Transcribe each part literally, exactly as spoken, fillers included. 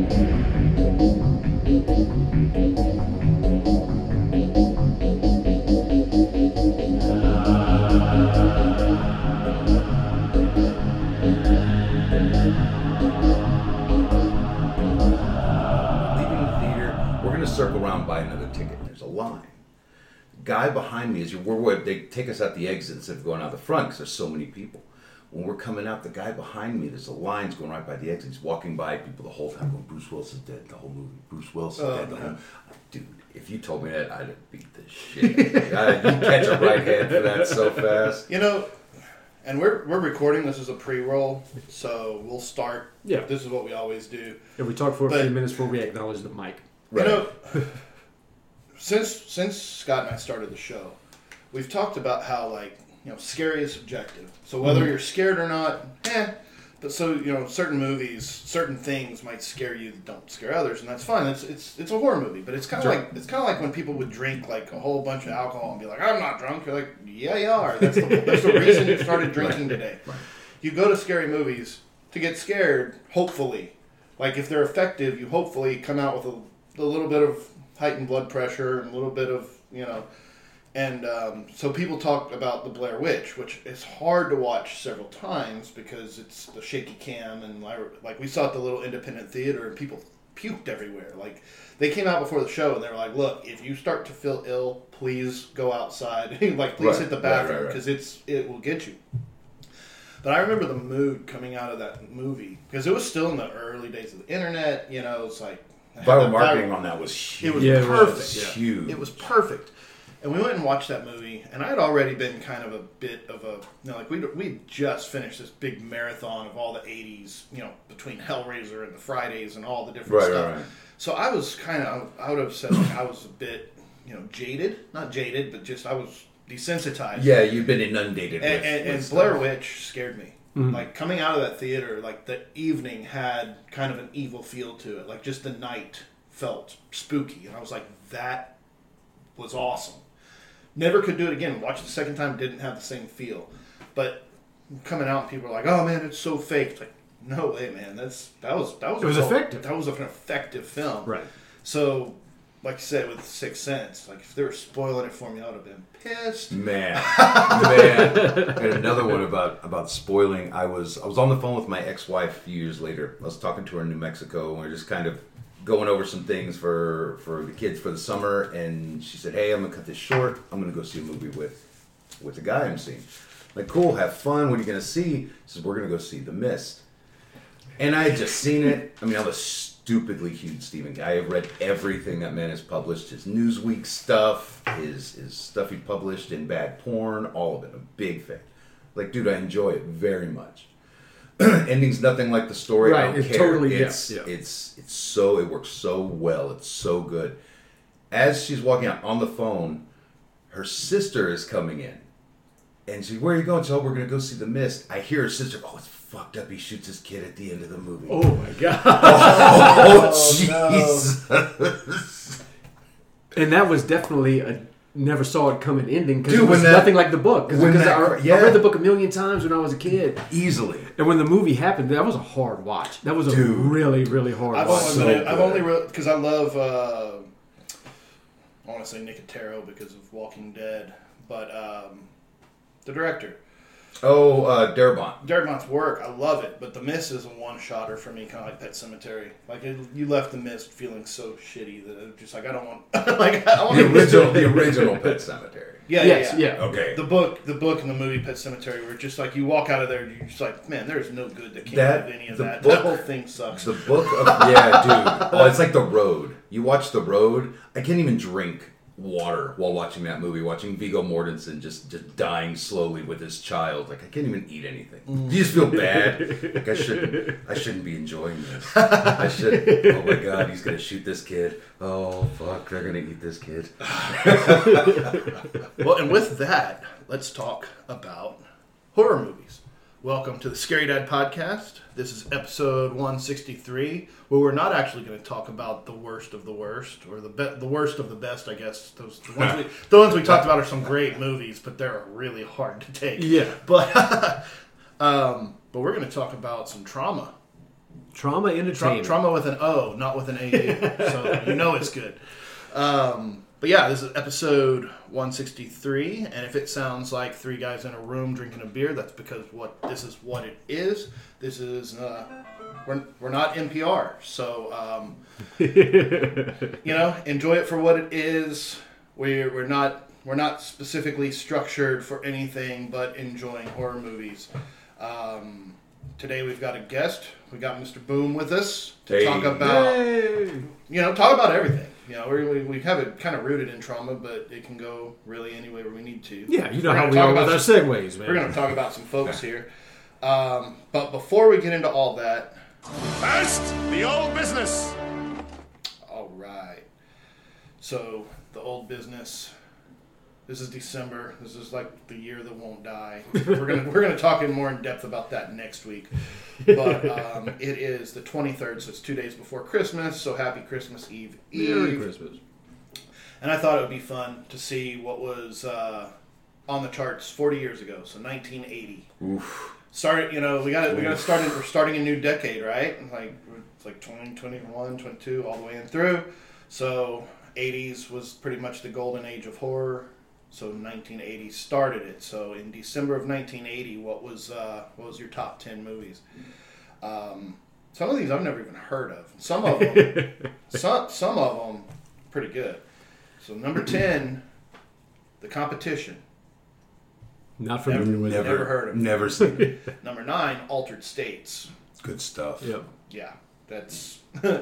Circle around, buy another ticket. There's a line. Guy behind me is we're, we're they take us out the exit instead of going out the front because there's so many people. When we're coming out, the guy behind me, there's a lines going right by the exit. He's walking by people the whole time going, Bruce Willis's dead the whole movie. Bruce Willis's oh, dead the no. whole. Dude, if you told me that, I'd have beat the shit. I'd, you'd catch a right hand for that so fast. You know, and we're we're recording. This is a pre-roll, so we'll start. Yeah. This is what we always do. And we talk for a but, few minutes before we acknowledge the mic. Right. You know, since since Scott and I started the show, we've talked about how, like, you know, scary is subjective. So whether mm-hmm. you're scared or not, eh. But so, you know, certain movies, certain things might scare you that don't scare others, and that's fine. It's it's it's a horror movie, but it's kind of like it's kind of like when people would drink like a whole bunch of alcohol and be like, "I'm not drunk." You're like, "Yeah, you are." That's the that's the reason you started drinking right. today. Right. You go to scary movies to get scared. Hopefully, like if they're effective, you hopefully come out with a, a little bit of heightened blood pressure and a little bit of, you know. And um, so people talk about the Blair Witch, which is hard to watch several times because it's the shaky cam, and like we saw at the little independent theater and people puked everywhere. Like they came out before the show and they were like, "Look, if you start to feel ill, please go outside. Like please right, hit the bathroom because right, right, right. it's it will get you." But I remember the mood coming out of that movie because it was still in the early days of the internet. You know, it's like viral marketing viral, on that was huge. It was yeah, perfect. It was, yeah. Huge. It was perfect. And we went and watched that movie, and I had already been kind of a bit of a, you know, like we we just finished this big marathon of all the eighties, you know, between Hellraiser and the Fridays and all the different right, stuff. Right, right. So I was kind of, I would have said like I was a bit, you know, jaded, not jaded, but just I was desensitized. Yeah, you've been inundated and, with, and, with and stuff. Blair Witch scared me. Mm-hmm. Like coming out of that theater, like the evening had kind of an evil feel to it. Like just the night felt spooky, and I was like, that was awesome. Never could do it again. Watched it the second time, didn't have the same feel. But coming out, people are like, "Oh man, it's so fake." It's like, no way, man. That's that was that was it was a, effective. That was an effective film, right? So, like you said with Sixth Sense, like if they were spoiling it for me, I would have been pissed. Man, man. And another one about about spoiling. I was I was on the phone with my ex-wife a few years later. I was talking to her in New Mexico, and we were just kind of going over some things for, for the kids for the summer, and she said, "Hey, I'm gonna cut this short. I'm gonna go see a movie with with the guy I'm seeing." Like, cool, have fun. What are you gonna see? She says, "We're gonna go see The Mist." And I had just seen it. I mean, I'm a stupidly huge Stephen guy. I've read everything that man has published. His Newsweek stuff, his his stuff he published in Bad Porn, all of it. I'm a big fan. Like, dude, I enjoy it very much. Ending's nothing like the story. Right, I don't it's care. totally it's, yeah, yeah. it's it's so it works so well. It's so good. As she's walking out on the phone, her sister is coming in, and she's, "Where are you going?" So, "Oh, we're gonna go see The Mist." I hear her sister, "Oh, it's fucked up. He shoots his kid at the end of the movie." Oh my god! Oh, Oh, Jesus! And that was definitely a never saw it coming ending because Dude, it was when that- nothing like the book. when Because that I, cr- yeah. I read the book a million times when I was a kid, Easily. and when the movie happened, that was a hard watch. That was a Dude. really, really hard I've watch. only, so been, I've good. only because I love. Uh, I want to say Nicotero because of Walking Dead, but um, the director. Oh, uh, Darabont. Darabont's work, I love it, but The Mist is a one-shotter for me, kind of like Pet Sematary. Like, it, you left The Mist feeling so shitty that it just like, I don't want... like, I don't The want original, the original Pet Sematary. Yeah, yes, yeah, yeah. yeah. Okay. The book, the book and the movie Pet Sematary were just like, you walk out of there and you're just like, man, there's no good that came That- out of any of the that. book- that whole thing sucks. The book of... Yeah, dude. Oh, it's like The Road. You watch The Road, I can't even drink water while watching that movie, watching Viggo Mortensen just, just dying slowly with his child. Like, I can't even eat anything. Mm. You just feel bad. Like, I shouldn't I shouldn't be enjoying this. I should. Oh my god, he's gonna shoot this kid. Oh fuck, they're gonna eat this kid. Well, and with that, let's talk about horror movies. Welcome to the Scary Dad Podcast. This is episode one sixty-three, where we're not actually going to talk about the worst of the worst, or the be- the worst of the best, I guess. Those the ones, we, the ones we talked about are some great movies, but they're really hard to take. Yeah. But, um, but we're going to talk about some trauma. Trauma Tra- Entertainment. trauma with an O, not with an A U. So you know it's good. Um, but yeah, this is episode one sixty-three, and if it sounds like three guys in a room drinking a beer, that's because what this is what it is. This is uh, we're we're not N P R, so um, you know, enjoy it for what it is. We're we're not we're not specifically structured for anything but enjoying horror movies. Um, today we've got a guest. We got Mister Boom with us to Hey. talk about Yay. you know talk about everything. You know, we we, we have it kind of rooted in trauma, but it can go really anywhere we need to. Yeah, you know We're how gonna we talk are with about our some- segues, man. We're going to talk about some folks here. Um, but before we get into all that, First, the old business. all right. So, the old business. This is December. This is like the year that won't die. We're gonna we're gonna talk in more in depth about that next week. But um, it is the twenty-third, so it's two days before Christmas. So happy Christmas Eve Eve. Merry Christmas. And I thought it would be fun to see what was uh, on the charts forty years ago. So nineteen eighty. Oof. Start, you know, we got to we got to start. In, we're starting a new decade, right? Like it's like twenty, twenty-one, twenty-two, all the way in through. So eighties was pretty much the golden age of horror. So nineteen eighty started it. So in December of nineteen eighty, what was uh, what was your top ten movies? Um, some of these I've never even heard of. Some of them, some some of them, pretty good. So number ten, The Competition. Not familiar with Never, it. Never heard of it. Never seen it. Number nine, Altered States. Good stuff. Yep. Yeah, that's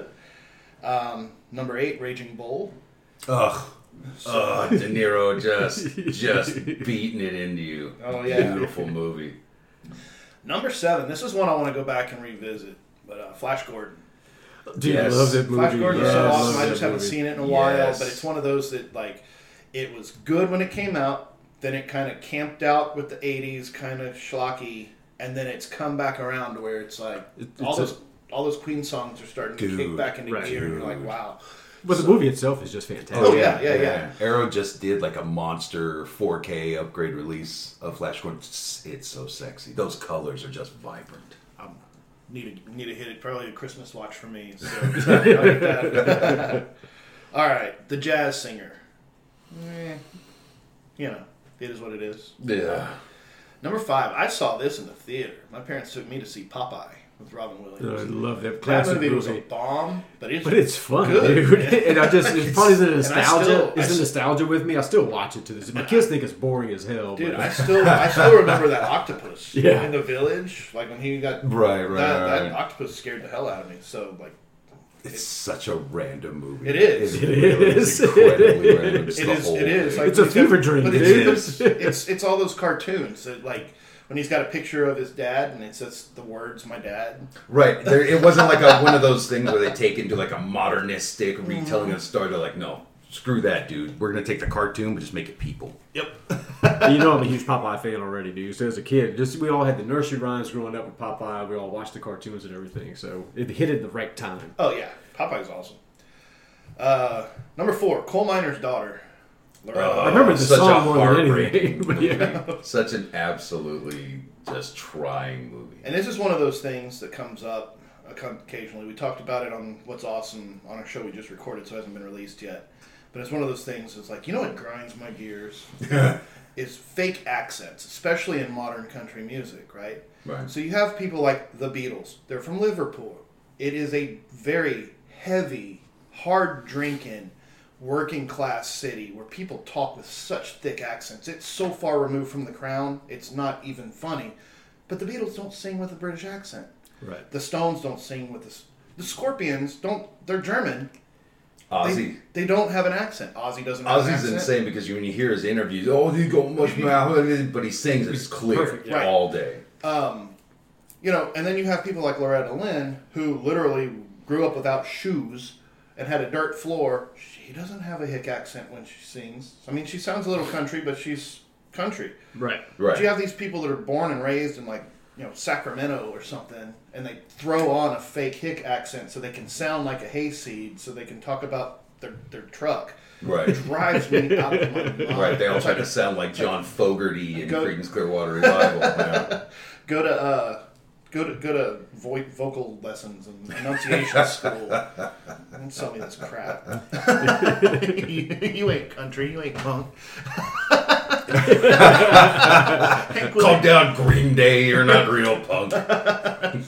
um, number eight, Raging Bull. Ugh. Ugh. De Niro just just beating it into you. Oh, yeah. Beautiful movie. Number seven, this is one I want to go back and revisit, but uh, Flash Gordon. Dude, Yes. I love that movie. Flash Gordon is Yeah, so I awesome. love I that just haven't movie. seen it in a while, Yes. but it's one of those that like it was good when it came out. Then it kind of camped out with the eighties, kind of schlocky, and then it's come back around to where it's like It- all it's a- those all those Queen songs are starting to kick Dude, back into right, gear, and you're like, dude. wow. But the movie itself is just fantastic. Oh, yeah, yeah, yeah. Arrow just did like a monster four K upgrade release of Flash Gordon. It's, it's so sexy. Those colors are just vibrant. Um, need to need to hit it. Probably a Christmas watch for me. So I'll get that. All right, The Jazz Singer. Eh, you know, it is what it is. Yeah. Number five. I saw this in the theater. My parents took me to see Popeye with Robin I Williams. love that That classic movie was a movie. bomb, but it's But it's fun, good, dude. man. And I just, it's probably the And I nostalgia. still- It's I the s- nostalgia with me. I still watch it to this. My kids think it's boring as hell. Dude, but I still I still remember that octopus Yeah. in the village. Like when he got Right, right, that, right. that octopus scared the hell out of me. So like It's such a random movie. It is. It, It really is. incredibly It random. It's It the is. whole It is. thing. Like It's a when he's fever got- dream, But dude. it's, it's it's it's all those cartoons that like when he's got a picture of his dad and it says the words "my dad." Right. There, it wasn't like a, one of those things where they take it into like a modernistic retelling of a story. They're like, no, screw that, dude. We're going to take the cartoon, but just make it people. Yep. you know I'm a huge Popeye fan already, dude. So as a kid, just we all had the nursery rhymes growing up with Popeye. We all watched the cartoons and everything. So it hit it the right time. Oh yeah, Popeye's awesome. Uh, number four, Coal Miner's Daughter. Loretta. Oh, I remember the such a song more than heartbreaking anything. But yeah. Such an absolutely just trying movie. And this is one of those things that comes up occasionally. We talked about it on What's Awesome on a show we just recorded, so it hasn't been released yet. But it's one of those things. It's like, you know what grinds my gears is fake accents, especially in modern country music, right? Right. So you have people like the Beatles. They're from Liverpool. It is a very heavy, hard drinking, working class city where people talk with such thick accents. It's so far removed from the Crown, it's not even funny. But the Beatles don't sing with a British accent. Right. The Stones don't sing with this. The Scorpions don't. They're German. Ozzy. They, they don't have an accent. Ozzy doesn't have an Ozzy's accent. insane because when you hear his interviews, oh, he got much mouth, but he sings it's clear perfect, right. all day. Um, you know, and then you have people like Loretta Lynn who literally grew up without shoes and had a dirt floor. She doesn't have a hick accent when she sings. I mean, she sounds a little country, but she's country. Right. Right. But you have these people that are born and raised in like, you know, Sacramento or something, and they throw on a fake hick accent so they can sound like a hayseed, so they can talk about their, their truck. Right. It drives me out of my mind. Right. They all It's try like, to sound like John Fogerty in Go- Creedence Clearwater Revival. Yeah. Go to uh, Go to go to vo- vocal lessons and enunciation school. Don't tell me this crap. you, you ain't country. You ain't punk. Calm down, Green Day. You're not real punk. And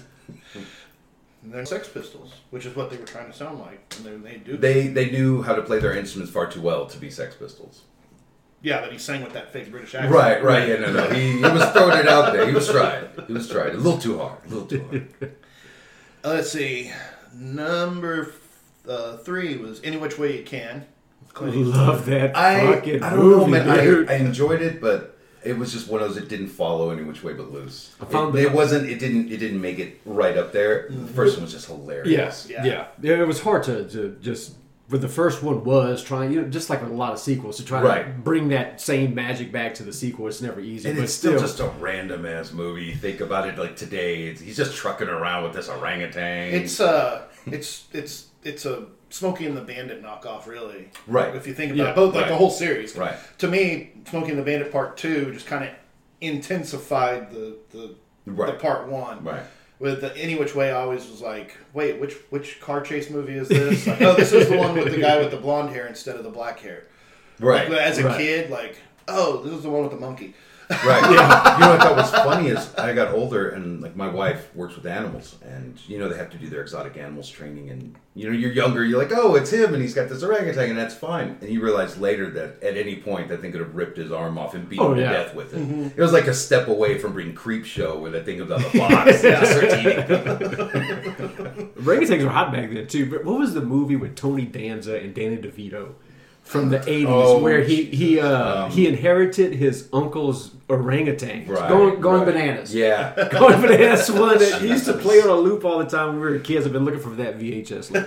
then Sex Pistols, which is what they were trying to sound like, and they, they do. They they knew how to play their instruments far too well to be Sex Pistols. Yeah, but he sang with that fake British accent. Right, right. Yeah, no, no. He, he was throwing it out there. He was trying. He was trying. A little too hard. A little too hard. Uh, let's see. Number uh, three was Any Which Way You Can. I love that I, fucking I don't know, movie, man. dude. I, I enjoyed it, but it was just one of those that didn't follow any which way but loose. I found it, that- it wasn't. It didn't. It didn't make it right up there. The first one was just hilarious. Yes, Yeah. yeah. yeah. It was hard to, to just. But the first one was trying, you know, just like a lot of sequels, to try Right. to bring that same magic back to the sequel. It's never easy, And but it's still, just a random ass movie. You think about it like today. It's, he's just trucking around with this orangutan. It's uh, it's it's it's a Smokey and the Bandit knockoff, really. Right. If you think about Yeah, it, both like right. the whole series. Right. To me, Smokey and the Bandit Part Two just kind of intensified the the, Right. the Part One. right. With the Any Which Way, I always was like, wait, which which car chase movie is this? Like, oh, this is the one with the guy with the blonde hair instead of the black hair. Right. Like, as a Right. kid, like, oh, this is the one with the monkey. Right. Yeah. You know what I thought was funny is I got older and like my wife works with animals and you know they have to do their exotic animals training and you know you're younger you're like oh it's him and he's got this orangutan and that's fine and you realize later that at any point that thing could have ripped his arm off and beat Oh, him to yeah. death with it. It was like a step away from being Creep Show where that thing was on the box and just starts eating. Orangutans were hot back then too. But what was the movie with Tony Danza and Danny DeVito from the eighties Oh, where he he uh, um, he inherited his uncle's orangutan, Right, going going right. bananas. Yeah. Going bananas. One that he used to play on a loop all the time when we were kids. I've been looking for that V H S loop.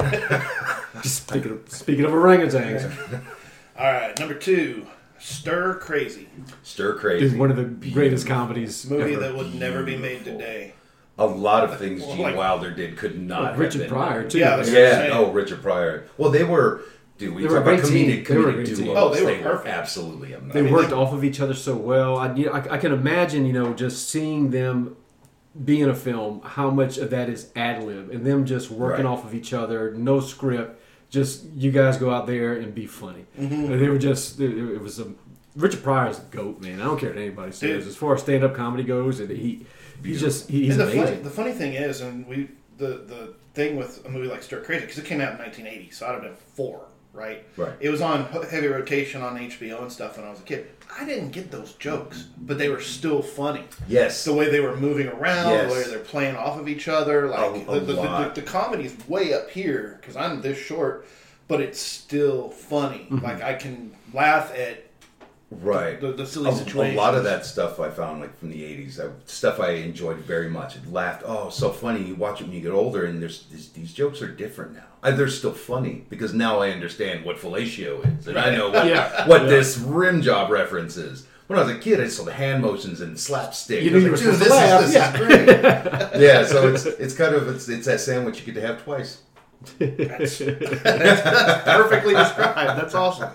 Just speaking of, speaking of orangutans, All right, number two, Stir Crazy. Stir Crazy. is one of the greatest comedies Movie ever. that would never be made today. A lot of things Gene Like- Wilder did could not have Richard been Pryor done. too. Yeah, that's- Yeah, Same. oh, Richard Pryor. Well, they were, dude, we They talk were a about great team. comedic, They were a comedic great duos. team. Oh, they were perfect. absolutely amazing. They I mean, worked they- off of each other so well. I, you know, I, I can imagine, you know, just seeing them be in a film, how much of that is ad lib and them just working Right. off of each other, no script, just you guys go out there and be funny. And they were just, it, it was a, Richard Pryor's a goat, man. I don't care what anybody says. Dude. As far as stand up comedy goes, and he, he's just, he, he's and the amazing. funny, the funny thing is, and we the the thing with a movie like Stir Crazy, because it came out in nineteen eighty, so I'd have been four, right? Right. It was on heavy rotation on H B O and stuff when I was a kid. I didn't get those jokes, but they were still funny. Yes. The way they were moving around, Yes. the way they're playing off of each other, like A- a the, the, the, lot. the, the comedy's way up here because I'm this short, but it's still funny. Mm-hmm. Like I can laugh at Right. the, the silly a, a situations. lot of that stuff I found like from the eighties, I, stuff I enjoyed very much. I laughed. Oh, so funny. You watch it when you get older, and there's these, these jokes are different now. Uh, they're still funny because now I understand what fellatio is, and I know what, Yeah. what Yeah. this rim job reference is. When I was a kid, I saw the hand motions and slapstick. You I was knew like, you were dude, supposed this to is, laugh, this is great. Yeah, so it's it's kind of it's it's that sandwich you get to have twice. That's, that's perfectly described. That's awesome.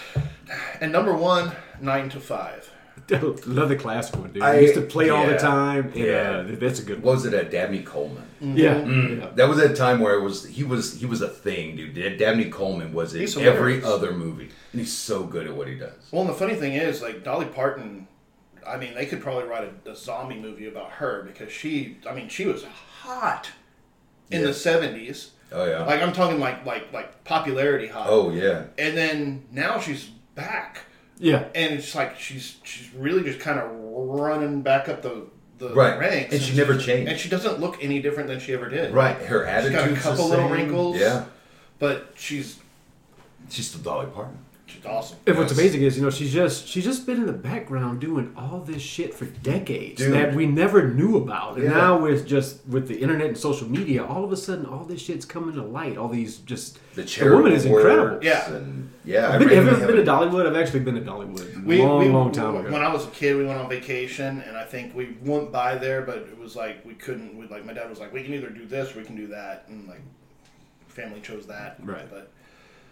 And number one, Nine to Five. Love the classic one, dude. I- I used to play all the yeah. time. And, Yeah. uh, that's a good What one. was it at Dabney Coleman? Yeah. Mm. yeah. That was at a time where it was he was he was a thing, dude. Dabney Coleman was in He's every hilarious. other movie, and he's so good at what he does. Well, and the funny thing is, like Dolly Parton. I mean, they could probably write a, a zombie movie about her because she. I mean, she was hot in Yeah. the seventies. Oh yeah. Like I'm talking like like like popularity hot. oh yeah. And then now she's back, Yeah. and it's like she's she's really just kind of running back up the the Right. ranks, And she never changed. and she doesn't look any different than she ever did. Right. Her She's attitude. got a couple little wrinkles. Yeah. But she's She's still Dolly Parton. she's awesome. And what's Yes. amazing is, you know, she's just she's just been in the background doing all this shit for decades Dude. that we never knew about. And Yeah. now with just with the internet and social media, all of a sudden all this shit's coming to light. All these just The the charitable woman is incredible. works Yeah. And yeah. I I've been, have you randomly ever been to have Dollywood? I've actually been to Dollywood. We, long, we, long time ago. When I was a kid, we went on vacation, and I think we went by there, but it was like we couldn't. We, like my dad was like, "We can either do this or we can do that," and like family chose that. Right. But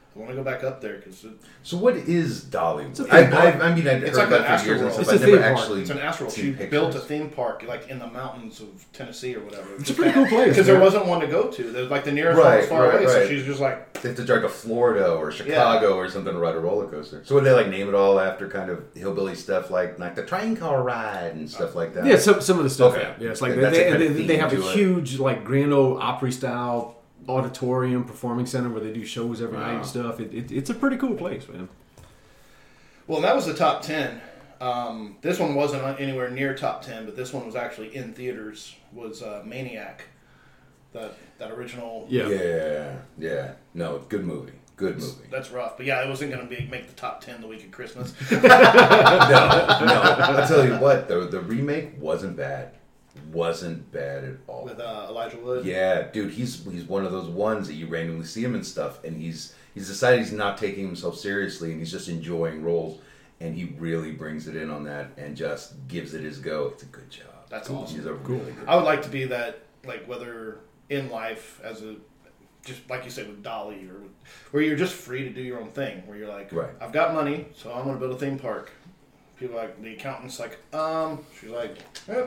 I want to go back up there because it, So what is Dollywood? a I, theme I, park. I mean, I've It's heard like about an it for years and Astroworld. stuff. It's a I've theme never park. actually it's an Astral. seen She pictures. built a theme park like in the mountains of Tennessee or whatever. It's a pretty cool place. Because there man. wasn't one to go to. There's like the nearest Right, one was far right, away, so right. she's just like, They have to drive to Florida or Chicago or something to ride a roller coaster. So would they like name it all after kind of hillbilly stuff like like the train car ride and stuff like that? Yeah, some some of the stuff. Okay. Yeah, yeah it's like That's they, a kind they, of they, they theme have a to it. huge like Grand Ole Opry style auditorium performing center where they do shows every night Wow. and stuff. It, it, it's a pretty cool place, man. well, that was the top ten. Um, this one wasn't anywhere near top ten, but this one was actually in theaters. Was uh, Maniac, that that original. Yeah. Yeah, yeah. No, good movie. Good movie. That's rough, but yeah, it wasn't going to be make the top ten the week of Christmas. no, no. I'll tell you what, the the remake wasn't bad. Wasn't bad at all. With uh, Elijah Wood. Yeah, dude, he's he's one of those ones that you randomly see him and stuff, and he's he's decided he's not taking himself seriously, and he's just enjoying roles, and he really brings it in on that and just gives it his go. It's a good job. That's Cool. awesome. He's a Cool. really good. I would like to be that, like whether in life as a, just like you said with Dolly, or with, where you're just free to do your own thing. Where you're like, Right. I've got money, so I'm going to build a theme park. People are like the accountant's like, um, she's like, eh.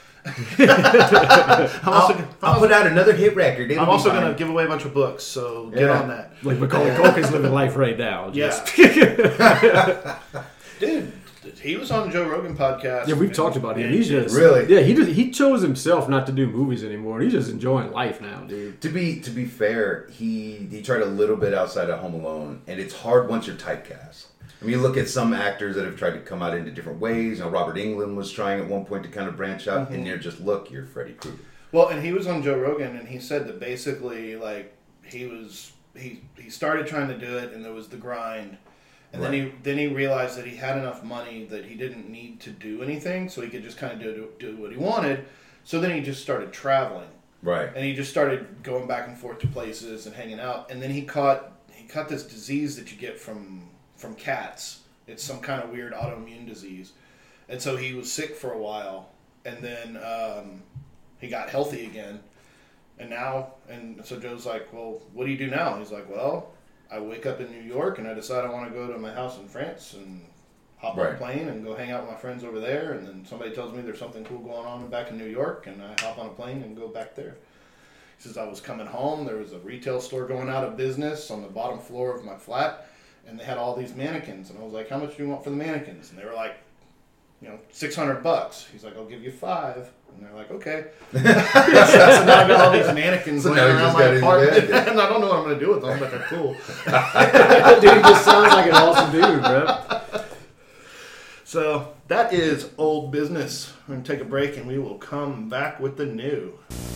I'm also, I'll, I'll put out another hit record. It'll I'm be also fine. going to give away a bunch of books, so get Yeah. on that. Like Macaulay Culkin's living life right now. Yeah. Just- Dude, he was on the Joe Rogan podcast. yeah, we've and- talked about him. and- He's just Really? Yeah, he just he chose himself not to do movies anymore. He's just enjoying life now, dude. To be to be fair, he he tried a little bit outside of Home Alone, and it's hard once you're typecast. I mean, you look at some actors that have tried to come out into different ways. You know, Robert Englund was trying at one point to kind of branch out, Mm-hmm. and you're just look, you're Freddy Krueger. Well, and he was on Joe Rogan, and he said that basically, like, he was he he started trying to do it, and there was the grind, and then he then he realized that he had enough money that he didn't need to do anything, so he could just kind of do do what he wanted. So then he just started traveling, Right. and he just started going back and forth to places and hanging out, and then he caught he caught this disease that you get from from cats. It's some kind of weird autoimmune disease, and so he was sick for a while, and then um, he got healthy again, and now and so Joe's like, well, what do you do now? He's like, well, I wake up in New York and I decide I want to go to my house in France and hop on a Right. plane and go hang out with my friends over there, and then somebody tells me there's something cool going on back in New York, and I hop on a plane and go back there. He says I was coming home, there was a retail store going out of business on the bottom floor of my flat, and they had all these mannequins, and I was like, how much do you want for the mannequins? And they were like, you know, six hundred bucks. He's like, I'll give you five. And they're like, okay. So now I got all these mannequins So laying now he around just my got his apartment, bed. and I don't know what I'm going to do with them, but they're cool. Dude, he just sounds like an awesome dude, bro. So that is old business. We're going to take a break, and we will come back with the new.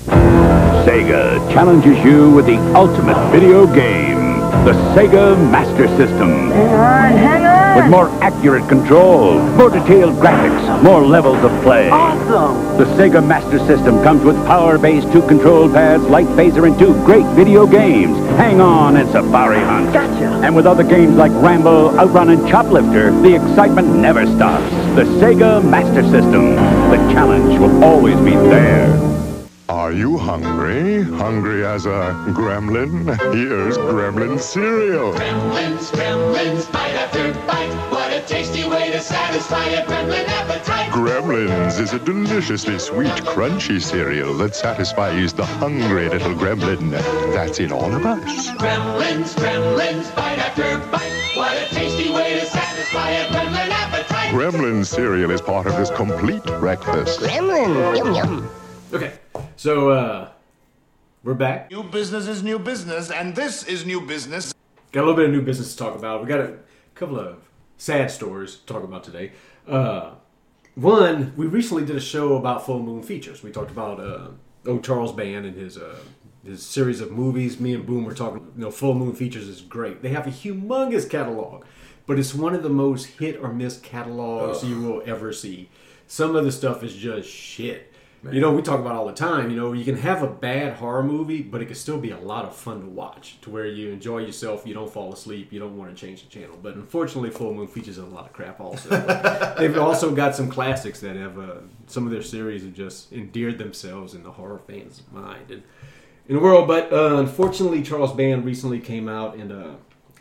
Sega challenges you with the ultimate video game, the Sega Master System. Hang on, hang on! With more accurate control, more detailed graphics, more levels of play. Awesome! The Sega Master System comes with power-based two control pads, light phaser, and two great video games, Hang On and Safari Hunt. Gotcha! And with other games like Rambo, Outrun, and Choplifter, the excitement never stops. The Sega Master System. The challenge will always be there. Are you hungry? Hungry as a gremlin? Here's gremlin cereal. Gremlins, gremlins, bite after bite. What a tasty way to satisfy a gremlin appetite. Gremlins is a deliciously sweet, crunchy cereal that satisfies the hungry little gremlin that's in all of us. Gremlins, gremlins, bite after bite. What a tasty way to satisfy a gremlin appetite. Gremlin cereal is part of this complete breakfast. Gremlin, yum yum. Okay, so uh, we're back. New business is new business, and this is new business. Got a little bit of new business to talk about. We got a couple of sad stories to talk about today. Uh, one, we recently did a show about Full Moon Features. We talked about uh, O. Charles Band and his uh, his series of movies. Me and Boom were talking. You know, Full Moon Features is great. They have a humongous catalog, but it's one of the most hit or miss catalogs you will ever see. Some of the stuff is just shit. You know, we talk about all the time, you know, you can have a bad horror movie, but it can still be a lot of fun to watch, to where you enjoy yourself, you don't fall asleep, you don't want to change the channel. But unfortunately, Full Moon features a lot of crap also. They've also got some classics that have, uh, some of their series have just endeared themselves in the horror fans' mind and in the world. But uh, unfortunately, Charles Band recently came out and uh,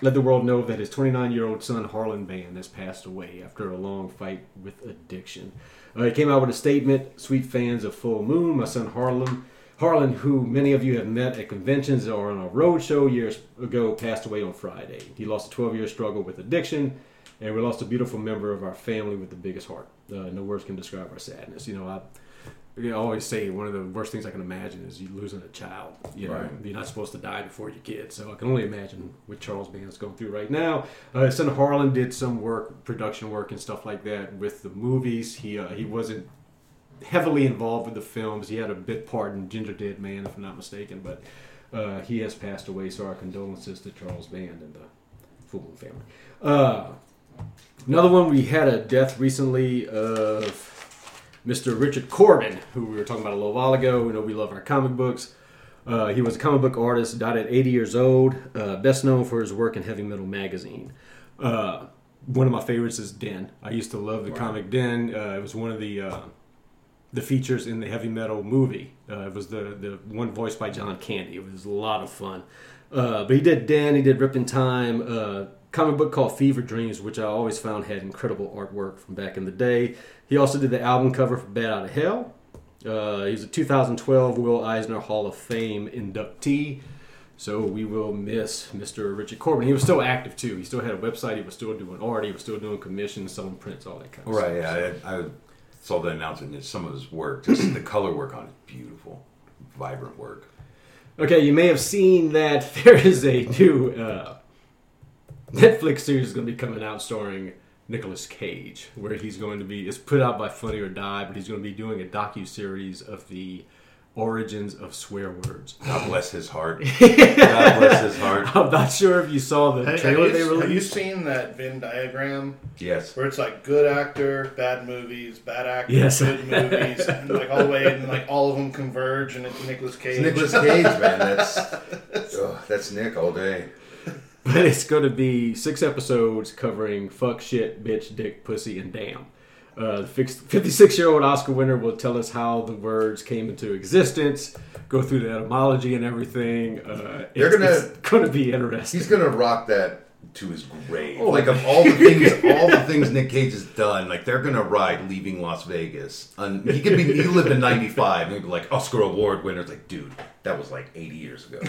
let the world know that his twenty-nine-year-old son Harlan Band has passed away after a long fight with addiction. Uh, he came out with a statement, "Sweet fans of Full Moon, my son Harlan, Harlan, who many of you have met at conventions or on a road show years ago, passed away on Friday. He lost a twelve-year struggle with addiction, and we lost a beautiful member of our family with the biggest heart. Uh, no words can describe our sadness." You know, I, I always say one of the worst things I can imagine is you losing a child. You know, Right. You're not supposed to die before your kid, so I can only imagine what Charles Band's going through right now. Uh, his son Harlan did some work, production work and stuff like that with the movies. He uh, he wasn't heavily involved with the films. He had a bit part in Ginger Dead Man, if I'm not mistaken, but uh, he has passed away, so our condolences to Charles Band and the Full Moon family. Uh, another one, we had a death recently of Mister Richard Corbin, who we were talking about a little while ago. We know we love our comic books. Uh, he was a comic book artist, died at eighty years old, uh, best known for his work in Heavy Metal Magazine. Uh, one of my favorites is Den. I used to love the wow. comic Den. Uh, it was one of the uh, the features in the Heavy Metal movie. Uh, it was the, the one voiced by John Candy. It was a lot of fun. Uh, but he did Den, he did Rip in Time, uh, comic book called Fever Dreams, which I always found had incredible artwork from back in the day. He also did the album cover for Bad Out of Hell. Uh, he's a two thousand twelve Will Eisner Hall of Fame inductee. So we will miss Mister Richard Corbin. He was still active, too. He still had a website. He was still doing art. He was still doing commissions, selling prints, all that kind of right, stuff. Right, yeah. I, I saw the announcement and some of his work. Just the color work on it is beautiful. Vibrant work. Okay, you may have seen that there is a new uh, Netflix series going to be coming out starring Nicolas Cage, where he's going to be, it's put out by Funny or Die, but he's going to be doing a docu-series of the origins of swear words. God bless his heart. God bless his heart. I'm not sure if you saw the Have, trailer have, they you, released. have you seen that Venn diagram? Yes. Where it's like good actor, bad movies, bad actor, Yes. good movies, and like all the way, and like all of them converge, and it's Nicolas Cage. It's Nicolas Cage, man. That's oh, that's Nick all day. But it's going to be six episodes covering fuck, shit, bitch, dick, pussy, and damn. Uh, the fifty-six-year-old Oscar winner will tell us how the words came into existence, go through the etymology and everything. Uh, They're it's, gonna, it's going to be interesting. He's going to rock that to his grave. Oh, like, of all the things all the things Nick Cage has done, like, they're going to ride Leaving Las Vegas. And he could be, he lived in ninety-five, and he'd be like, Oscar Award winner. It's like, dude, that was like eighty years ago.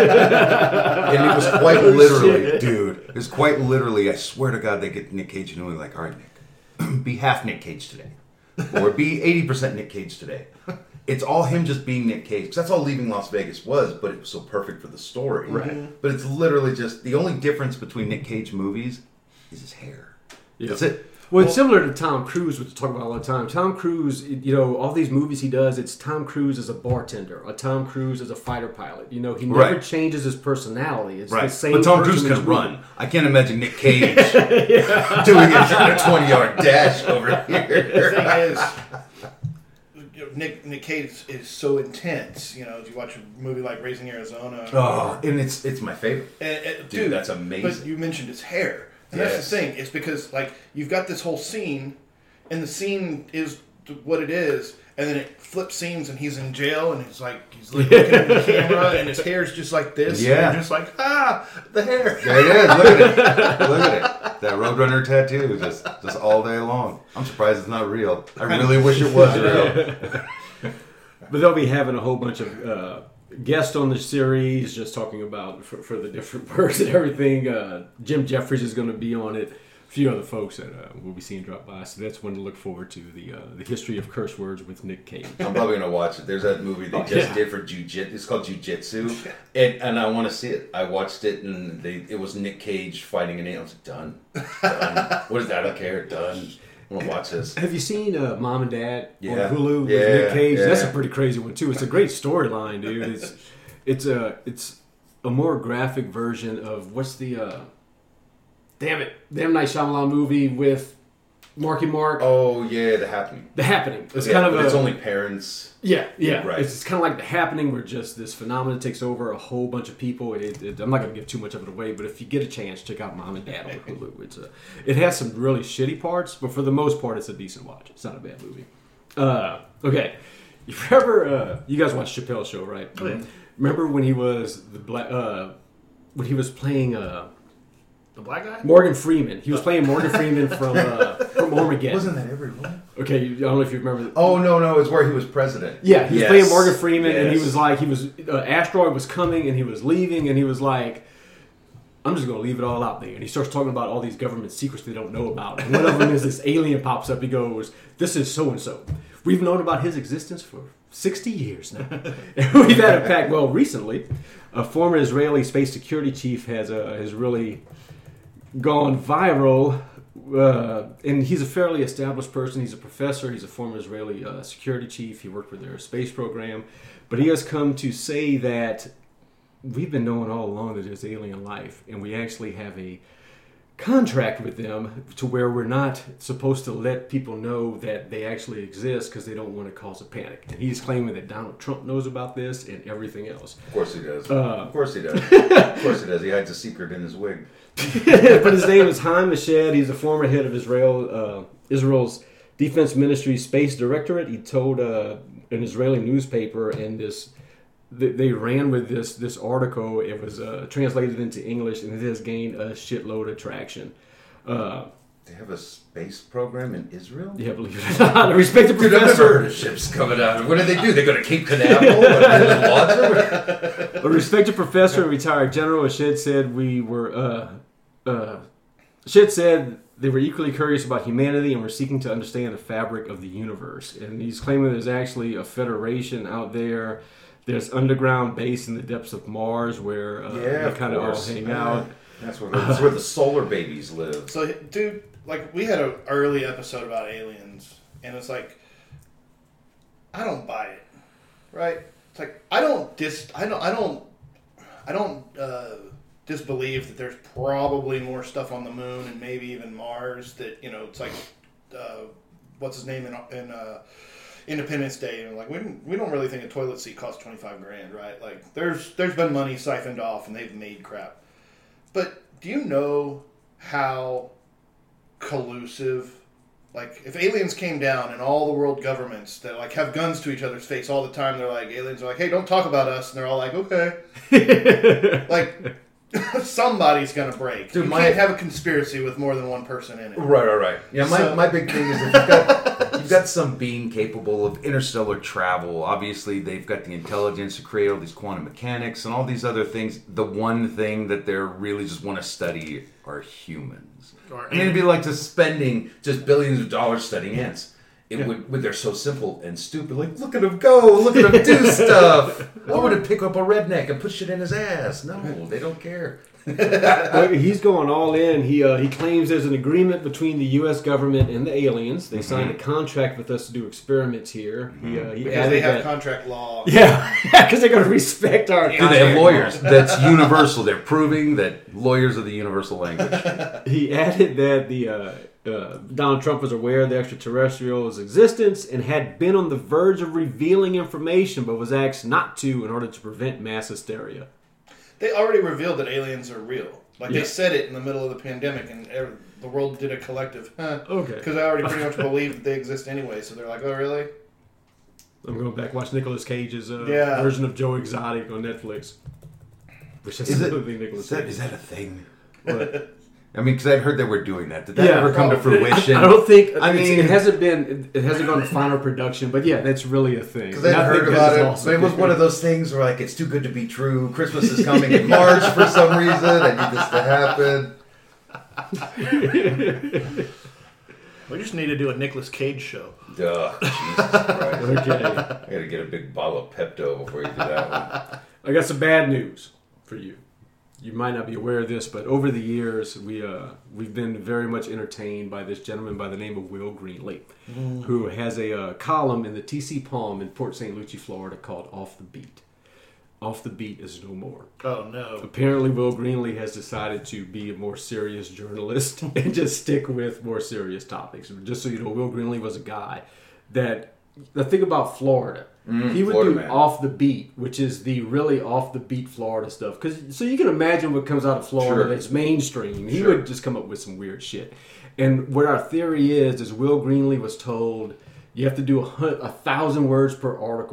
And it was quite Oh, literally, shit. dude, it was quite literally, I swear to God, they get Nick Cage and like, all right, Nick. Be half Nick Cage today. Or be eighty percent Nick Cage today. It's all him just being Nick Cage. Because that's all Leaving Las Vegas was, but it was so perfect for the story. Right. But it's literally just, the only difference between Nick Cage movies is his hair. Yeah. That's it. Well, it's similar to Tom Cruise, which we talk about all the time. Tom Cruise, you know, all these movies he does, it's Tom Cruise as a bartender, or Tom Cruise as a fighter pilot. You know, he never Right. changes his personality. It's Right. the same But Tom person Cruise in can each movie. run. I can't imagine Nick Cage doing it on a twenty-yard dash over The here. thing is, you know, Nick Nick Cage is so intense. You know, as you watch a movie like Raising Arizona. Oh, and it's it's my favorite. And, and, Dude, that's amazing. But you mentioned his hair. And Yes. that's the thing. It's because, like, you've got this whole scene, and the scene is what it is, and then it flips scenes, and he's in jail, and he's like, he's looking at the camera, and his hair's just like this. Yeah. And you're just like, ah, the hair. There it is. Look at it. Look at it. That Roadrunner tattoo just just all day long. I'm surprised it's not real. I really wish it was real. But they'll be having a whole bunch of uh, guests on the series, just talking about for, for the different words and everything. Uh, Jim Jeffries is going to be on it. A few other folks that uh, we'll be seeing drop by. So that's one to look forward to. The uh, the history of curse words with Nick Cage. I'm probably gonna watch it. There's that movie they Oh, just yeah. did for Jiu-Jitsu. It's called Jiu-Jitsu, and, and I want to see it. I watched it, and they it was Nick Cage fighting an alien. I was like, done, done. What is that? I don't care. Done. I want to watch this. Have you seen uh, Mom and Dad Yeah. on Hulu with Yeah, Nick Cage? yeah. That's a pretty crazy one too. It's a great storyline, dude. It's it's a it's a more graphic version of what's the uh, damn it, the M. Night Shyamalan movie with Marky Mark. Oh yeah, The Happening. The Happening. It's Yeah, kind of but a, it's only parents. yeah, yeah. Right. It's, it's kind of like The Happening, where just this phenomenon takes over a whole bunch of people. It, it, I'm not going to give too much of it away, but if you get a chance, check out Mom and Dad on Hulu. It's a, it has some really shitty parts, but for the most part, it's a decent watch. It's not a bad movie. Uh, okay, you remember? Uh, you guys watched Chappelle's Show, right? Oh, yeah. Remember when he was the black? Uh, when he was playing uh, The black guy? Morgan Freeman. He was playing Morgan Freeman from uh, from Armageddon. Wasn't that everyone? Okay, I don't know if you remember. Oh no, no, it's where he was president. Yeah, he was Yes. playing Morgan Freeman, and he Yes. was like, he was uh, asteroid was coming, and he was leaving, and he was like, I'm just gonna leave it all out there. And he starts talking about all these government secrets they don't know about. And one of them is this alien pops up. He goes, "This is so and so. We've known about his existence for sixty years now." And we've had a pack. Well, recently, a former Israeli space security chief has uh, has really gone viral. Uh, and he's a fairly established person. He's a professor. He's a former Israeli uh, security chief. He worked with their space program. But he has come to say that we've been knowing all along that there's alien life, and we actually have a contract with them to where we're not supposed to let people know that they actually exist because they don't want to cause a panic. And he's claiming that Donald Trump knows about this and everything else. Of course he does. Uh, of course he does. Of course he does. He hides a secret in his wig. But his name is Haim Eshed. He's the former head of Israel, uh, Israel's Defense Ministry's Space Directorate. He told uh, an Israeli newspaper, and this they, they ran with this this article. It was uh, translated into English, and it has gained a shitload of traction. Uh, They have a space program in Israel? yeah, believe it or not, a respected Dude, I've never professor. heard of ships coming out. What do they do? They go to Cape Canaveral and launch them? A respected professor and retired general, Eshed said we were. Uh, uh, Eshed said they were equally curious about humanity and were seeking to understand the fabric of the universe. And he's claiming there's actually a federation out there. There's underground base in the depths of Mars where uh, Yeah, they of kind of all course. hang Yeah. out. That's where, the, that's where the solar babies live. So, dude, like, we had an early episode about aliens, and it's like, I don't buy it, right? It's like, I don't dis, I don't, I don't, I don't uh, disbelieve that there's probably more stuff on the moon and maybe even Mars that, you know, it's like, uh, what's his name in, in uh, Independence Day, and like, we don't, we don't really think a toilet seat costs twenty-five grand, right? Like, there's, there's been money siphoned off, and they've made crap. But do you know how collusive, like, if aliens came down and all the world governments that like have guns to each other's face all the time, they're like, aliens are like, hey, don't talk about us, and they're all like, okay. Like, somebody's gonna break. Dude, you my- can't have a conspiracy with more than one person in it. Right, right, right. Yeah, my, So- my big thing is if you've got, you've got some being capable of interstellar travel. Obviously, they've got the intelligence to create all these quantum mechanics and all these other things. The one thing that they really just want to study are humans. Or I mean, it'd be like just spending just billions of dollars studying ants. It would, but they're so simple and stupid. Like, look at them go, look at them do stuff. Why would it pick up a redneck and put shit in his ass? No, they don't care. Well, he's going all in. He uh, he claims there's an agreement between the U S government and the aliens. They signed a contract with us to do experiments here. He, uh, he because added they have that, contract law. yeah, because they're going to respect our. Do they have lawyers? That's universal. They're proving that lawyers are the universal language. He added that the uh, uh, Donald Trump was aware of the extraterrestrials' existence and had been on the verge of revealing information, but was asked not to in order to prevent mass hysteria. They already revealed that aliens are real. Like, Yeah. they said it in the middle of the pandemic, and every, the world did a collective, huh? Okay. Because I already pretty much believe that they exist anyway, so they're like, oh, really? I'm going back watch Nicolas Cage's uh, Yeah. version of Joe Exotic on Netflix. Which is, Is it- absolutely Nicolas Is that, Cage. is that a thing? But- I mean, because I'd heard they were doing that. Did that Yeah. ever come to fruition? I don't think. I I mean, mean- it hasn't been. It hasn't gone to final production, but yeah, that's really a thing. Because I'd And I heard think about that it. is awesome. But it was one of those things where, like, it's too good to be true. Christmas is coming in March for some reason. I need this to happen. We just need to do a Nicolas Cage show. Duh. Jesus Christ. Okay. I gotta get a big bottle of Pepto before you do that one. I got some bad news for you. You might not be aware of this, but over the years, we uh, we've been very much entertained by this gentleman by the name of Will Greenlee, Mm. who has a uh, column in the T C Palm in Port Saint Lucie, Florida, called "Off the Beat." Off the Beat is no more. Oh, no. Apparently, Will Greenlee has decided to be a more serious journalist and just stick with more serious topics. Just so you know, Will Greenlee was a guy that, the thing about Florida, Mm, he would Florida do man. Off the Beat, which is the really off the beat Florida stuff. Cause, so you can imagine what comes out of Florida Sure. that's mainstream. He Sure. would just come up with some weird shit. And what our theory is, is Will Greenlee was told, you have to do a, hun- a thousand words per article.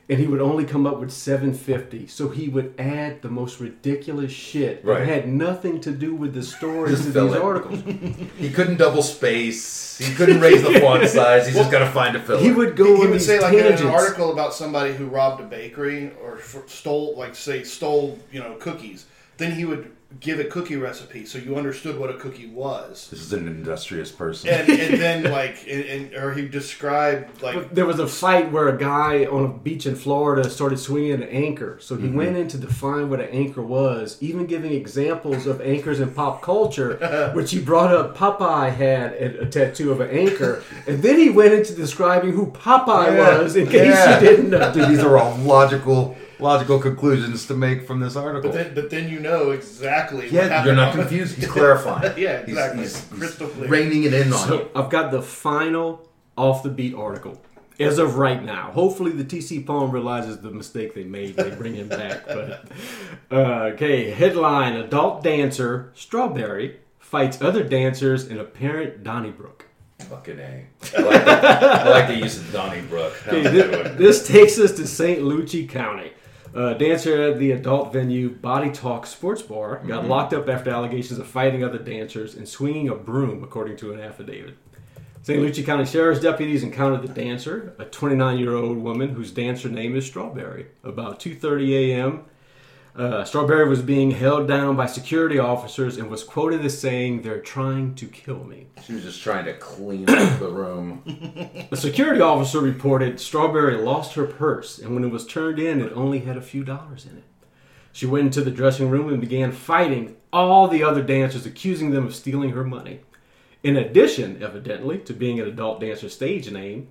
and he would only come up with seven fifty. So he would add the most ridiculous shit that Right. had nothing to do with the stories Just of fill these it. articles. He couldn't double space. He couldn't raise the font size. He's just got to find a filler. He would go He, he on would these say like in tangents. an article about somebody who robbed a bakery or f- stole, like say stole, you know, cookies. Then he would give a cookie recipe so you understood what a cookie was. This is an industrious person. And, and then like, and, and, or he described like There was a fight where a guy on a beach in Florida started swinging an anchor. So he Mm-hmm. went in to define what an anchor was, even giving examples of anchors in pop culture, which he brought up Popeye had a, a tattoo of an anchor. And then he went into describing who Popeye Yeah. was, in case Yeah. you didn't know. Dude, these are all logical, logical conclusions to make from this article. But then, but then you know exactly. yeah, what happened. you're not confused. He's clarifying. Yeah, He's- exactly. He's, he's Crystal clear. reining it in on you. So I've got the final off the beat article as of right now. Hopefully the T C Poem realizes the mistake they made. They bring him back. But uh, okay, headline: Adult dancer Strawberry fights other dancers in apparent Donnybrook. Fucking A. I like, the, I like the use of Donnybrook. Okay, How's this, it doing? this takes us to Saint Lucie County. A dancer at the adult venue Body Talk Sports Bar got Mm-hmm. locked up after allegations of fighting other dancers and swinging a broom, according to an affidavit. Saint Lucie County Sheriff's deputies encountered the dancer, a twenty-nine-year-old woman whose dancer name is Strawberry. About two thirty a.m., uh, Strawberry was being held down by security officers and was quoted as saying, "They're trying to kill me." She was just trying to clean up the room. A security officer reported Strawberry lost her purse, and when it was turned in, it only had a few dollars in it. She went into the dressing room and began fighting all the other dancers, accusing them of stealing her money. In addition, evidently, to being an adult dancer stage name,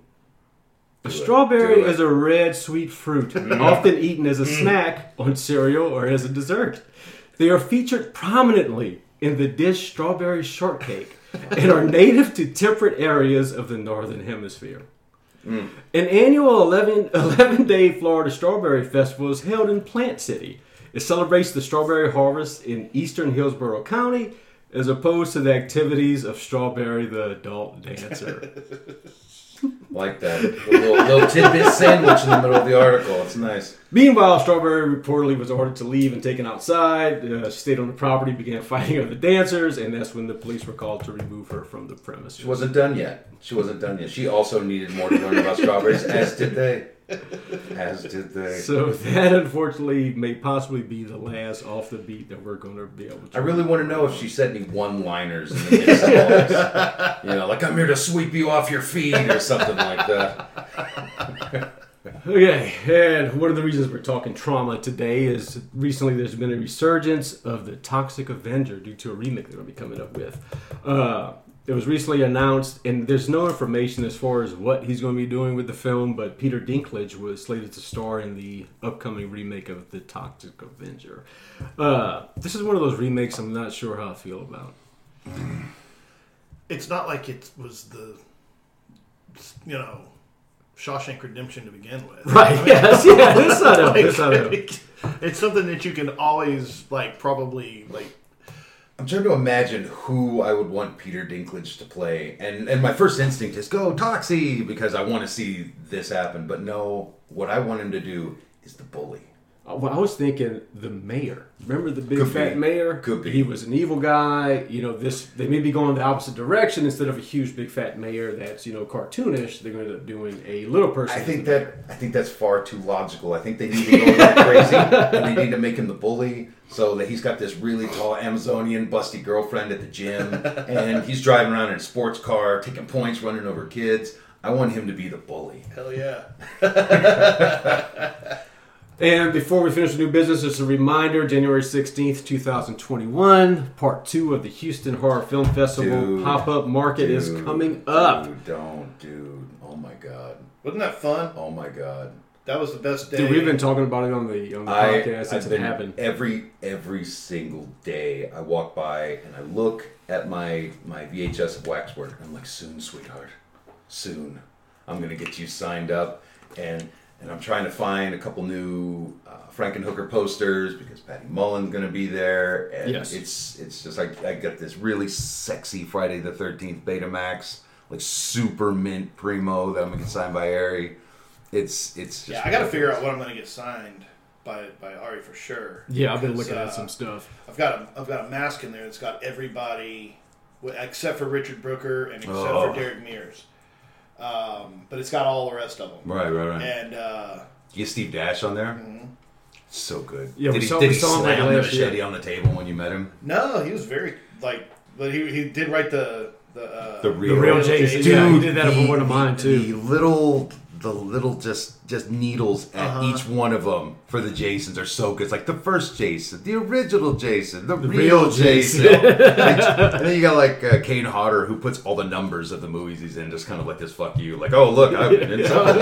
a strawberry Do it. is a red sweet fruit, often eaten as a snack on cereal or as a dessert. They are featured prominently in the dish strawberry shortcake and are native to temperate areas of the northern hemisphere. An annual eleven, eleven-day Florida Strawberry Festival is held in Plant City. It celebrates the strawberry harvest in eastern Hillsborough County, as opposed to the activities of Strawberry the adult dancer. Like that. A little, little tidbit sandwich in the middle of the article. It's nice. Meanwhile, Strawberry reportedly was ordered to leave and taken outside. Uh, she stayed on the property, began fighting other dancers, and that's when the police were called to remove her from the premises. She wasn't done yet. She wasn't done yet. She also needed more to learn about strawberries, as did they. As did they. So that, unfortunately, may possibly be the last off the beat that we're going to be able to. I really want to know if she said any one-liners in the midst of all this. You know, like, I'm here to sweep you off your feet or something like that. Okay, and one of the reasons we're talking trauma today is recently there's been a resurgence of the Toxic Avenger due to a remake they're going to be coming up with. Uh, it was recently announced, and there's no information as far as what he's going to be doing with the film, but Peter Dinklage was slated to star in the upcoming remake of the Toxic Avenger. Uh, this is one of those remakes I'm not sure how I feel about. It's not like it was the, you know, Shawshank Redemption to begin with. Right, yes, yeah, this I know, this I know. It's something that you can always, like, probably, like, I'm trying to imagine who I would want Peter Dinklage to play. And and my first instinct is, go Toxie, because I want to see this happen. But no, what I want him to do is the bully. Well, I was thinking the mayor. Remember the big Could fat be. mayor? Could be. He was an evil guy. You know, this they may be going the opposite direction. Instead of a huge big fat mayor that's, you know, cartoonish, they're going to end up doing a little person. I as think the that mayor. I think that's far too logical. I think they need to go that crazy, and they need to make him the bully, so that he's got this really tall Amazonian busty girlfriend at the gym, and he's driving around in a sports car, taking points, running over kids. I want him to be the bully. hell yeah. And before we finish the new business, just a reminder, January sixteenth, twenty twenty-one, part two of the Houston Horror Film Festival Dude, pop-up market is Dude, coming up. Dude, don't, dude. Oh my god. Wasn't that fun? Oh my god. That was the best day. Dude, we've been talking about it on the on the I, podcast since I've it been happened. every every single day. I walk by and I look at my my V H S of Waxwork. I'm like, soon, sweetheart, soon. I'm gonna get you signed up, and and I'm trying to find a couple new uh, Frankenhooker posters because Patty Mullen's gonna be there. And Yes. it's it's just like I got this really sexy Friday the thirteenth Betamax, like super mint primo that I'm gonna get signed by Ari. It's it's. Just yeah, I got to figure out what I'm going to get signed by by Ari for sure. Yeah, I've been Because, looking uh, at some stuff. I've got a, I've got a mask in there that's got everybody w- except for Richard Brooker and except Oh. for Derek Mears. Um, but it's got all the rest of them. Right, right, right. And uh, You get Steve Dash on there. mhm. So good. Yeah, did we he, saw- did we he saw him slam like the last year. machete on the table when you met him? no, he was very like, but he he did write the the uh, The The real, real Jason. Jason. Yeah, he Dude, did that the- for one of mine, too. The little, the little just just needles at Uh-huh. each one of them for the Jasons are so good. It's like the first Jason, the original Jason, the, real real, Jason. Jason. and then you got like uh, Kane Hodder, who puts all the numbers of the movies he's in, just kind of like this fuck you, like, oh look, I've been in something.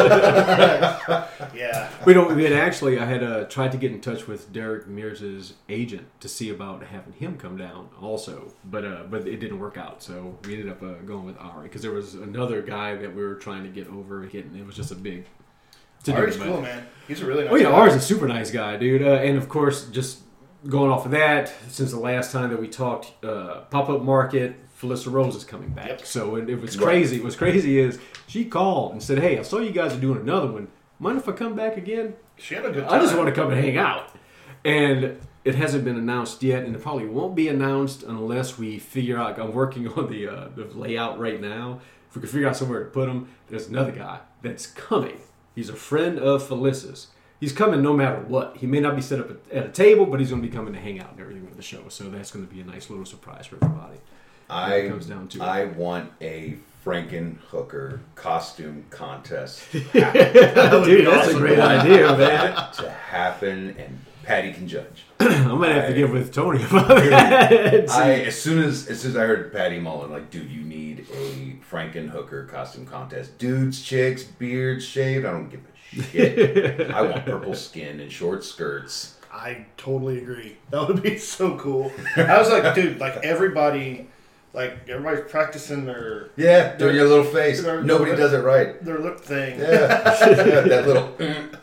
yeah. We don't. We had actually, I had uh, tried to get in touch with Derek Mears' agent to see about having him come down also, but uh, but it didn't work out. So we ended up uh, going with Ari because there was another guy that we were trying to get over, and it was just a big. to do, Ari's but- cool, man. He's a really nice Oh yeah, guy. Ari's a super nice guy, dude. Uh, and of course, just going off of that, since the last time that we talked, uh, Pop Up Market, Felissa Rose is coming back. Yep. So it, it was Right. crazy. What's crazy is she called and said, "Hey, I saw you guys are doing another one. Mind if I come back again? She had a good time. I just want to come and hang out." And it hasn't been announced yet, and it probably won't be announced unless we figure out. I'm working on the uh, the layout right now. If we can figure out somewhere to put him, there's another guy that's coming. He's a friend of Felissa's. He's coming no matter what. He may not be set up at- at a table, but he's going to be coming to hang out and everything with the show. So that's going to be a nice little surprise for everybody. I It comes down to it. I want a Frankenhooker costume contest Dude, that's a great idea, man. to happen, and Patty can judge. I might have to I- get with Tony about that. I as soon as as soon as I heard Patty Mullen, like, dude, you need a Frankenhooker costume contest. Dudes, chicks, beards, shaved. I don't give a shit. I want purple skin and short skirts. I totally agree. That would be so cool. I was like, dude, like everybody, like everybody's practicing their Yeah, doing your little face. Their- Nobody their- does it right. their lip thing. Yeah, yeah that little. mm.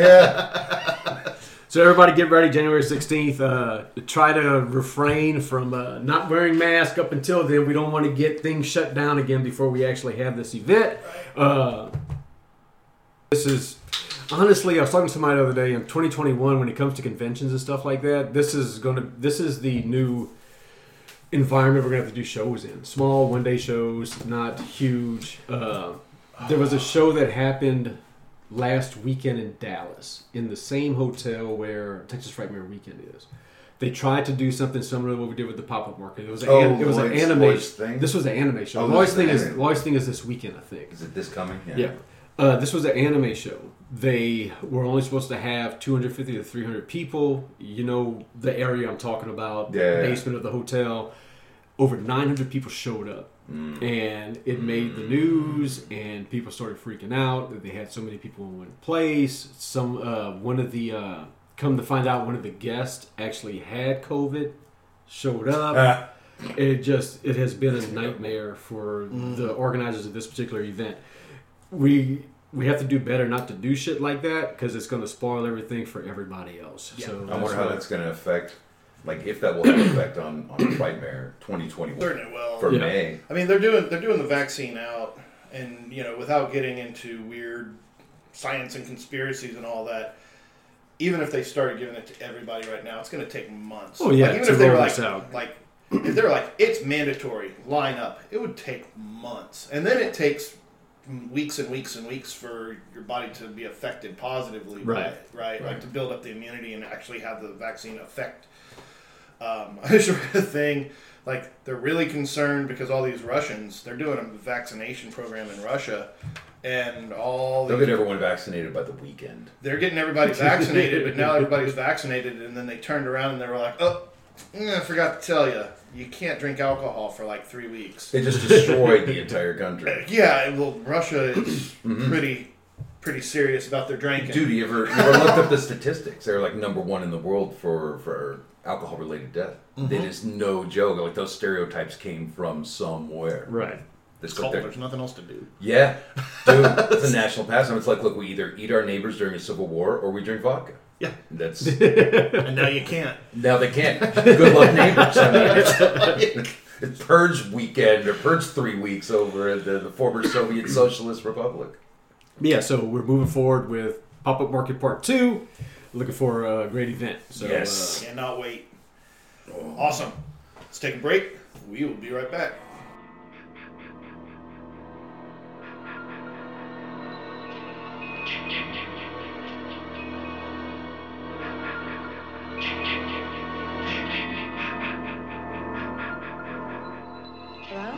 Yeah. So everybody get ready, January sixteenth. Uh, try to refrain from uh, not wearing masks up until then. We don't want to get things shut down again before we actually have this event. Uh, this is, honestly, I was talking to somebody the other day, in twenty twenty-one, when it comes to conventions and stuff like that, this is going to, this is the new environment we're going to have to do shows in. Small, one-day shows, not huge. Uh, there was a show that happened last weekend in Dallas, in the same hotel where Texas Frightmare Weekend is. They tried to do something similar to what we did with the pop-up market. It was an, Oh, an, it was an Lloyd's- anime Lloyd's thing? This was an anime show. Oh, Lloyd's this is thing an is anime. Lloyd's thing is this weekend, I think. Is it this coming? Yeah. Uh, this was an anime show. They were only supposed to have two hundred fifty to three hundred people. You know the area I'm talking about, Yeah. the basement of the hotel. Over nine hundred people showed up. Mm. And it made the news, and people started freaking out that they had so many people in one place. Some uh, one of the uh, come to find out, one of the guests actually had COVID, showed up. Ah. It just it has been a nightmare for Mm. the organizers of this particular event. We we have to do better not to do shit like that because it's going to spoil everything for everybody else. Yeah. So I wonder how why- that's going to affect, like, if that will have an effect on on Frightmare twenty twenty-one Certainly will. for Yeah. May. I mean, they're doing they're doing the vaccine out, and you know, without getting into weird science and conspiracies and all that. Even if they started giving it to everybody right now, it's going to take months. Oh, yeah, like, even to if they were roll like, this out. like if they were like, it's mandatory, line up, it would take months, and then it takes weeks and weeks and weeks for your body to be affected positively, by Right. it, right? Like to build up the immunity and actually have the vaccine affect. Um, I just read a thing, like they're really concerned because all these Russians, they're doing a vaccination program in Russia, and all They'll these, get everyone vaccinated by the weekend. they're getting everybody vaccinated, but now everybody's vaccinated, and then they turned around and they were like, oh, mm, I forgot to tell you, you can't drink alcohol for like three weeks. They just destroyed the entire country. Yeah, well, Russia is pretty pretty serious about their drinking. Dude, you ever, you ever looked up the statistics? They're like number one in the world for, for alcohol-related death. It is no joke. Like, those stereotypes came from somewhere. Right. This It's cold. There's nothing else to do. Yeah, dude, it's a national pastime. It's like, look, we either eat our neighbors during a civil war or we drink vodka. Yeah. That's And now you can't. now they can't. Good luck, neighbors. I mean, it's, it's Purge weekend or Purge three weeks over at the, the former Soviet Socialist Republic. But yeah, so we're moving forward with Pop-Up Market Part two. Looking for a great event. So, Yes. Uh, Cannot wait. Awesome. Let's take a break. We will be right back. Hello?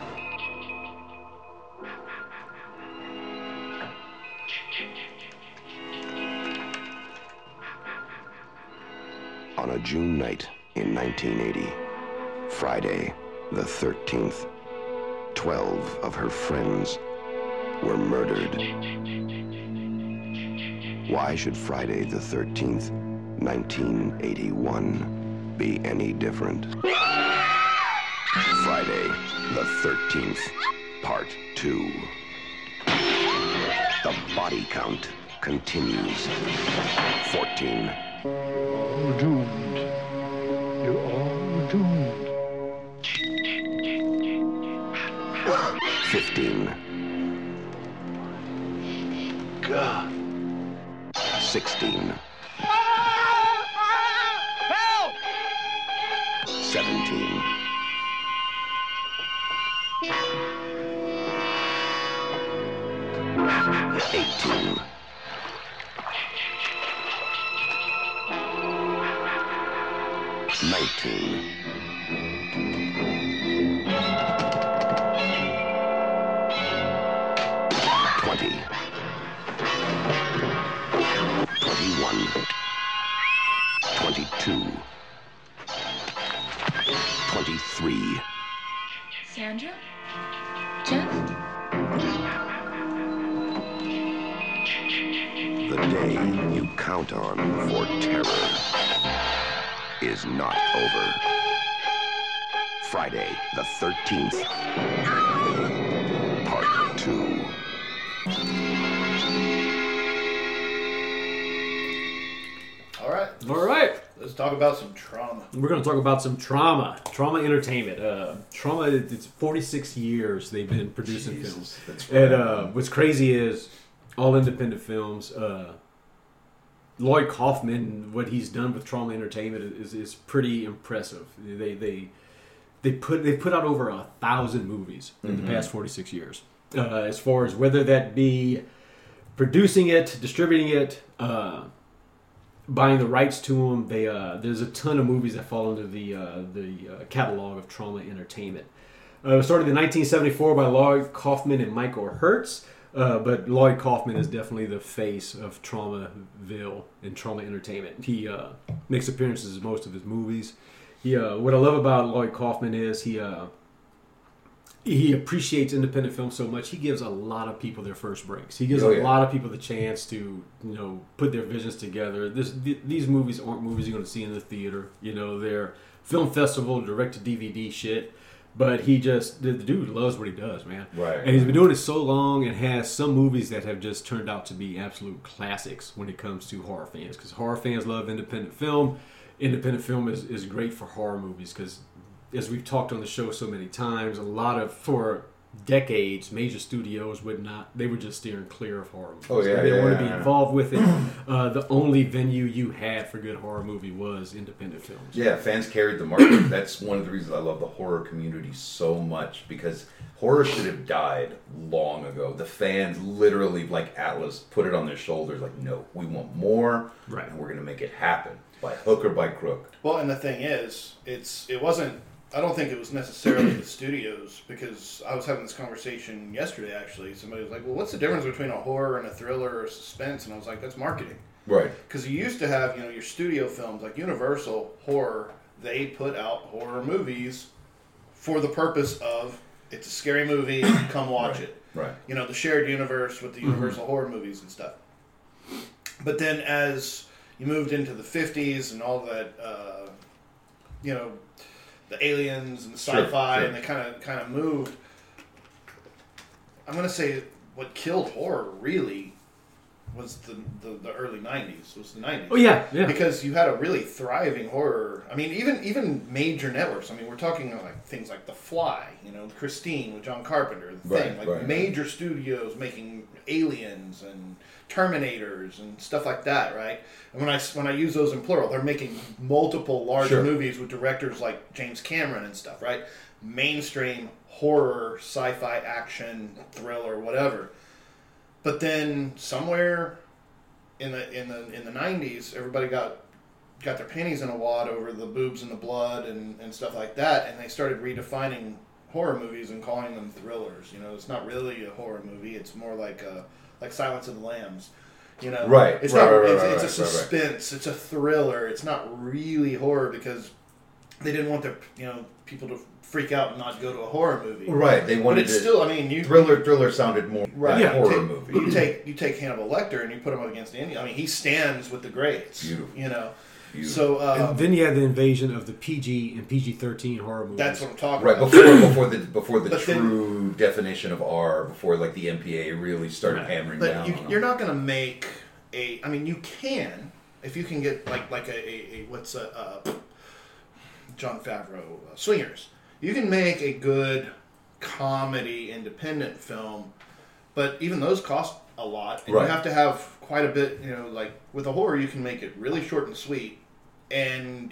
On a June night in nineteen eighty, Friday the thirteenth, twelve of her friends were murdered. Why should Friday the thirteenth, nineteen eighty-one be any different? Friday the thirteenth, Part two. The body count continues. fourteen. All doomed. You're all doomed. fifteen. God. sixteen. Help! seventeen. eighteen. nineteen. twenty. twenty-one. twenty-two. twenty-three. Sandra? Jeff? The day you count on for terror is not over. Friday the thirteenth, Part two. All right. all right. Let's talk about some trauma. We're going to talk about some trauma. Trauma Entertainment. Uh, trauma, it- it's forty-six years they've been producing films. That's And right. uh, what's crazy is all independent films. Uh, Lloyd Kaufman, what he's done with Trauma Entertainment is, is pretty impressive. They they they put they put out over a thousand movies in the past forty-six years. Uh, as far as whether that be producing it, distributing it, uh, buying the rights to them, they uh, there's a ton of movies that fall into the uh, the uh, catalog of Trauma Entertainment. Uh, it was started in nineteen seventy-four by Lloyd Kaufman and Michael Hertz. Uh, but Lloyd Kaufman is definitely the face of Traumaville and Trauma Entertainment. He uh, makes appearances in most of his movies. He, uh, what I love about Lloyd Kaufman is he uh, he appreciates independent film so much. He gives a lot of people their first breaks. He gives Oh, a yeah. lot of people the chance to you know put their visions together. This th- these movies aren't movies you're going to see in the theater. You know, they're film festival, direct to D V D shit. But he just, the, the dude loves what he does, man. Right. And he's been doing it so long and has some movies that have just turned out to be absolute classics when it comes to horror fans. Because horror fans love independent film. Independent film is, is great for horror movies because, as we've talked on the show so many times, a lot of, for decades, major studios would not, they were just steering clear of horror movies. Oh, yeah, They didn't yeah, want to be yeah. involved with it. Uh, the only venue you had for good horror movie was independent films. Yeah, fans carried the market. That's one of the reasons I love the horror community so much because horror should have died long ago. The fans literally, like Atlas, put it on their shoulders like, no, we want more, Right. and we're going to make it happen by hook or by crook. Well, and the thing is, it's it wasn't. I don't think it was necessarily the studios because I was having this conversation yesterday. Actually, somebody was like, "Well, what's the difference between a horror and a thriller or suspense?" And I was like, "That's marketing." Right. Because you used to have, you know, your studio films like Universal Horror. They put out horror movies for the purpose of it's a scary movie, come watch it. Right. You know, the shared universe with the Universal horror movies and stuff. But then as you moved into the fifties and all that, uh, you know, the aliens and the Sure, sci-fi, sure. and they kind of kind of moved. I'm gonna say what killed horror really was the, the, the early nineties. Was the nineties? Oh, yeah, yeah. Because you had a really thriving horror. I mean, even even major networks. I mean, we're talking like things like The Fly. You know, Christine with John Carpenter. The Right, Thing. Like right, right. major studios making Aliens and Terminators and stuff like that, right? And when I when I use those in plural, they're making multiple large Sure. movies with directors like James Cameron and stuff, right? Mainstream horror, sci-fi, action, thriller, whatever. But then somewhere in the in the in the nineties, everybody got got their panties in a wad over the boobs and the blood and, and stuff like that, and they started redefining horror movies and calling them thrillers. You know, it's not really a horror movie; it's more like a like Silence of the Lambs. You know, Right. It's right, not. right, it's, right, it's a right, right, right. suspense. It's a thriller. It's not really horror because they didn't want their you know people to freak out and not go to a horror movie. Right, they wanted But it's to- still. I mean, you Thriller, thriller sounded more right. like a you horror take, movie. You take you take Hannibal Lecter and you put him up against India. I mean, he stands with the greats. Beautiful. You know. Beautiful. So uh, And then you had the invasion of the P G and P G thirteen horror movies. that's what I'm talking Right about. before before the before the But then- true definition of R, before like the M P A really started hammering But down. you, on them. you're not going to make a. I mean, you can if you can get like like a, a, a what's a uh, John Favreau uh, Swingers. You can make a good comedy independent film, but even those cost a lot, and Right. you have to have quite a bit. You know, like with a horror, you can make it really short and sweet, and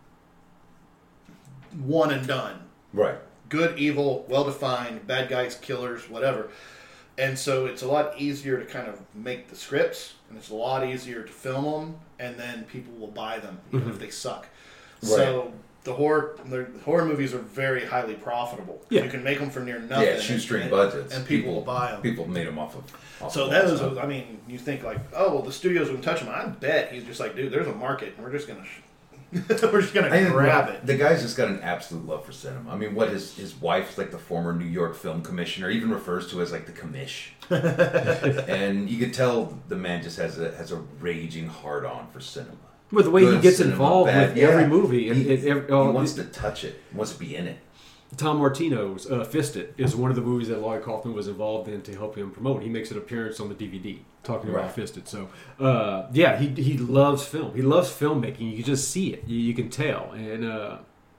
one and done. Right. Good, evil, well defined, bad guys, killers, whatever. And so it's a lot easier to kind of make the scripts, and it's a lot easier to film them, and then people will buy them, even Mhm. if they suck. Right. So the horror the horror movies are very highly profitable. Yeah. You can make them for near nothing. Yeah, shoestring and, budgets. and people, will buy them. People made them off of. Off So of that all was, stuff. I mean, you think like, oh, well, the studios wouldn't touch them. I bet he's just like, dude, there's a market, and we're just gonna, we're just gonna I think grab the- it. The guy's just got an absolute love for cinema. I mean, what his his wife's like the former New York film commissioner, even refers to as like the commish. And you could tell the man just has a has a raging hard on for cinema. With the way he Good gets cinema, involved bad- with yeah. every movie, and he, it, every, he oh, wants it- to touch it. He wants to be in it. Tom Martino's uh, Fisted is one of the movies that Lloyd Kaufman was involved in to help him promote. He makes an appearance on the D V D talking Right. about Fisted. So, uh, yeah, he he loves film. He loves filmmaking. You can just see it. You, you can tell. And uh,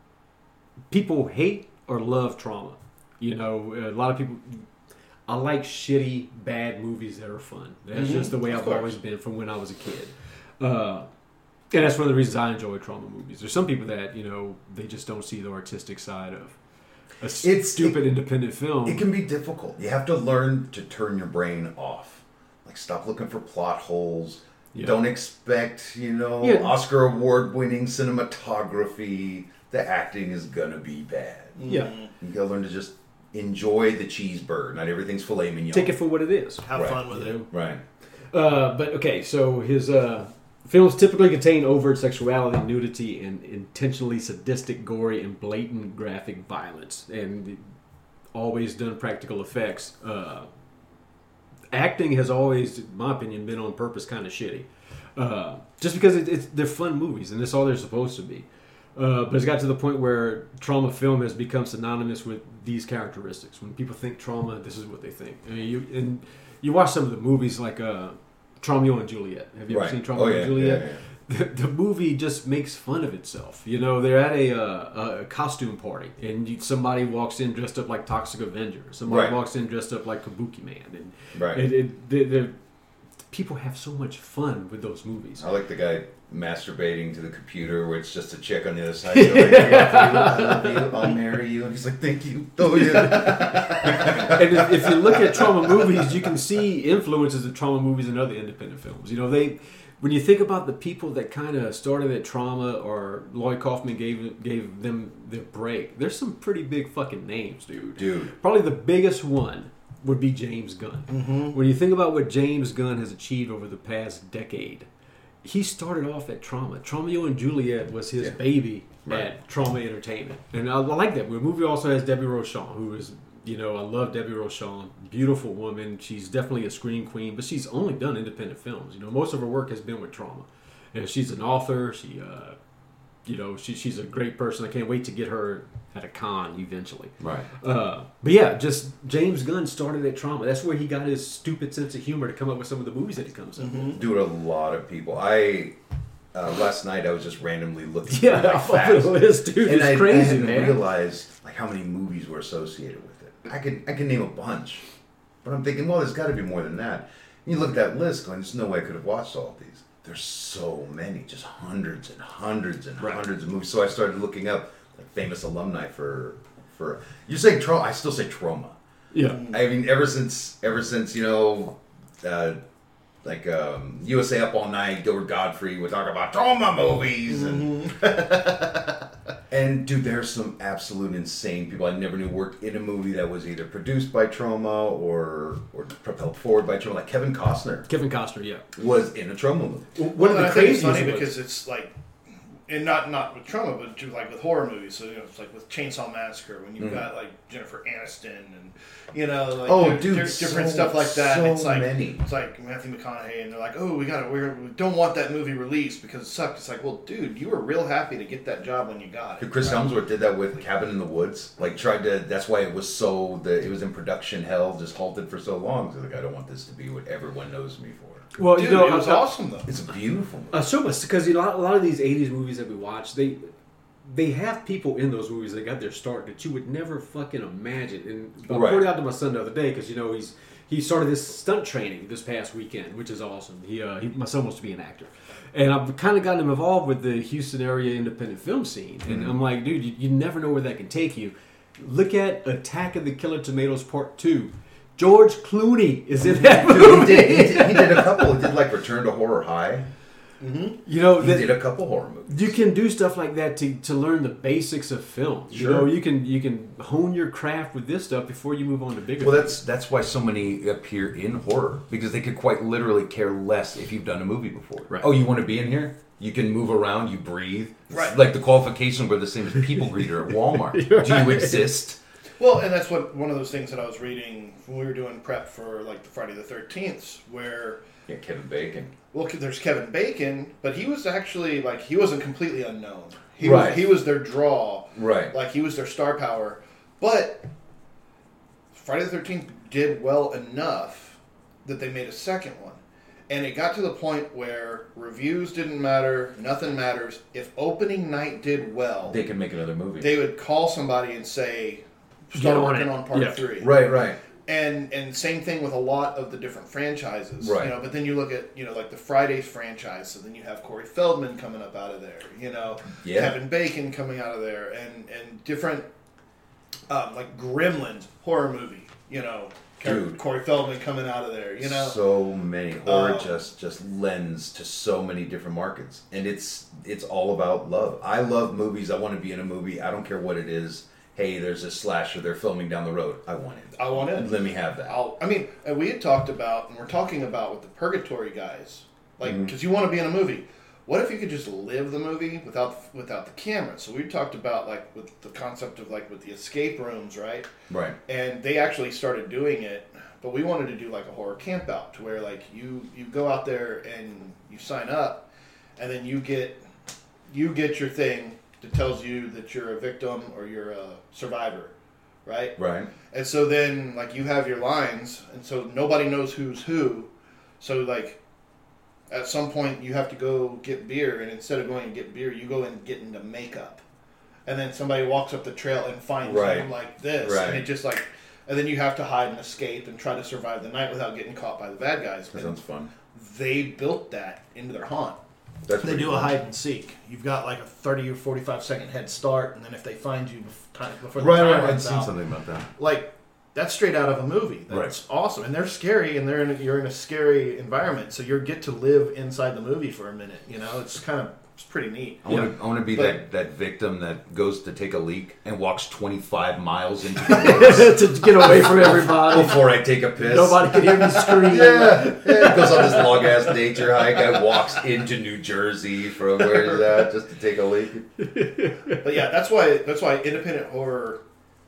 people hate or love Trauma. You know, a lot of people. I like shitty, bad movies that are fun. That's Mhm. just the way Of I've course. always been from when I was a kid. Uh, and that's one of the reasons I enjoy Trauma movies. There's some people that, you know, they just don't see the artistic side of a It's- stupid it- independent film. It can be difficult. You have to learn to turn your brain off. Like, stop looking for plot holes. Yeah. Don't expect, you know, Yeah. Oscar award winning cinematography. The acting is gonna be bad. Yeah. You gotta learn to just enjoy the cheeseburger. Not everything's filet mignon. Take it for what it is. Have Right. fun with it. Right. Uh, but okay, so his uh, films typically contain overt sexuality, nudity, and intentionally sadistic, gory, and blatant graphic violence, and always done practical effects. Uh, acting has always, in my opinion, been on purpose kind of shitty, uh, just because it, it's they're fun movies and that's all they're supposed to be. Uh, but it's got to the point where trauma film has become synonymous with these characteristics. When people think trauma, this is what they think. I mean, you and you watch some of the movies like uh, Romeo and Juliet. Have you Right. ever seen Romeo Oh, yeah, and Juliet? yeah, yeah. The, the movie just makes fun of itself. You know, they're at a, uh, a costume party, and you, somebody walks in dressed up like Toxic Avenger. Somebody Right. walks in dressed up like Kabuki Man, and Right. it, it, the, the, people have so much fun with those movies. I like the guy masturbating to the computer where it's just a chick on the other side going, I love you, I'll marry you. And he's like, thank you. Oh, yeah. And if, if you look at trauma movies, you can see influences of trauma movies and other independent films. You know, they when you think about the people that kind of started at Trauma or Lloyd Kaufman gave gave them their break, there's some pretty big fucking names, dude. Dude. Probably the biggest one would be James Gunn. Mhm. When you think about what James Gunn has achieved over the past decade, he started off at Trauma. Romeo and Juliet was his Yeah. baby Right. at Trauma Entertainment. And I, I like that. The movie also has Debbie Rochon, who is, you know, I love Debbie Rochon. Beautiful woman. She's definitely a screen queen, but she's only done independent films. You know, most of her work has been with Trauma. And she's an author. She, uh, you know, she, she's a great person. I can't wait to get her at a con eventually. Right. Uh, but yeah, just James Gunn started at Trauma. That's where he got his stupid sense of humor to come up with some of the movies that he comes up with. Dude, a lot of people. I uh, last night I was just randomly looking. Yeah, through my off the facts, list, dude. and It's I, crazy, I hadn't man. realized like how many movies were associated with it. I could I can name a bunch, But I'm thinking, well, there's got to be more than that. And you look at that list, going, there's no way I could have watched all of these. There's so many, just hundreds and hundreds and Right. hundreds of movies. So I started looking up like, famous alumni for for. You say trauma? I still say trauma. Yeah. I mean, ever since ever since you know, uh, like um, U S A Up All Night, Gilbert Gottfried would talk about trauma movies and. And dude, there's some absolute insane people I never knew worked in a movie that was either produced by Trauma or or propelled forward by Trauma. Like Kevin Costner Kevin Costner, yeah. was in a Trauma movie. One Well, of the I think it's craziest funny was- because it's like, and not not with trauma, but just like with horror movies. So you know, it's like with Chainsaw Massacre when you've Mhm. got like Jennifer Aniston and you know, like Oh, di- dude, di- different so- stuff like that. and so it's like many. it's like Matthew McConaughey, and they're like, oh, we got to we don't want that movie released because it sucked. It's like, well, dude, you were real happy to get that job when you got it. Chris right? Hemsworth did that with Cabin in the Woods. Like tried to. That's why it was so. The it was in production hell, just halted for so long. So like, I don't want this to be what everyone knows me for. Well, Dude, you know, it was uh, awesome though. It's a beautiful movie. Uh, so much because you know a lot of these eighties movies that we watch, they they have people in those movies that got their start that you would never fucking imagine. And I Right. pointed out to my son the other day because you know he's he started this stunt training this past weekend, which is awesome. He, uh, he my son wants to be an actor, and I've kind of gotten him involved with the Houston area independent film scene. And Mhm. I'm like, dude, you, you never know where that can take you. Look at Attack of the Killer Tomatoes Part Two. George Clooney is in that Dude, movie. he, did, he, did, he did a couple. He did like Return to Horror High. You know, He that- did a couple horror movies. you can do stuff like that to, to learn the basics of film. You Sure. know, you can you can hone your craft with this stuff before you move on to bigger. Well, things. that's that's why so many appear in horror because they could quite literally care less if you've done a movie before. Right. Oh, you want to be in here? You can move around. You breathe. Right. Like the qualifications were the same as people greeter at Walmart. Do you exist? Well, and that's what one of those things that I was reading when we were doing prep for like the Friday the thirteenth, where Yeah, Kevin Bacon. well, there's Kevin Bacon, but he was actually like he wasn't completely unknown. He Right. was he was their draw, Right. like he was their star power. But Friday the thirteenth did well enough that they made a second one, and it got to the point where reviews didn't matter, nothing matters. If opening night did well, They can make another movie. they would call somebody and say, Get "Start on working it." on part Yeah. three." right, right. And and same thing with a lot of the different franchises, Right. you know. But then you look at you know like the Fridays franchise, so then you have Corey Feldman coming up out of there, you know, Yeah. Kevin Bacon coming out of there, and and different um, like Gremlins horror movie, you know, Dude. Corey Feldman coming out of there, you know. So many horror Um, just just lends to so many different markets, and it's it's all about love. I love movies. I want to be in a movie. I don't care what it is. Hey, there's a slasher. They're filming down the road. I want it. I want it. Let me have that. I'll, I mean, and we had talked about, and we're talking about with the Purgatory guys, like, Mhm. because you want to be in a movie. What if you could just live the movie without without the camera? So we talked about like with the concept of like with the escape rooms, right? Right. And they actually started doing it, but we wanted to do like a horror camp out to where like you you go out there and you sign up, and then you get you get your thing that tells you that you're a victim or you're a survivor, right? Right. And so then, like, you have your lines, and so nobody knows who's who. So, like, at some point, you have to go get beer, and instead of going and get beer, you go and get into makeup. And then somebody walks up the trail and finds Right. you like this. Right. And it just, like, and then you have to hide and escape and try to survive the night without getting caught by the bad guys. That And sounds fun. they built that into their haunt. That's They pretty do cool. a hide and seek. You've got like a thirty or forty-five second head start, and then if they find you bef- time, before the Right, time right. I'd runs seen out, something about that. like that's straight out of a movie. That's awesome, and they're scary, and they're in a, you're in a scary environment, so you get to live inside the movie for a minute. You know, it's kind of it's pretty neat. I want to. I want to be But- that, that victim that goes to take a leak and walks twenty-five miles into the woods to get away from everybody. before I take a piss. Nobody can hear me scream. Yeah, yeah. He goes on this long ass nature hike. I walks into New Jersey from where he's at just to take a leak. But yeah, that's why that's why independent horror.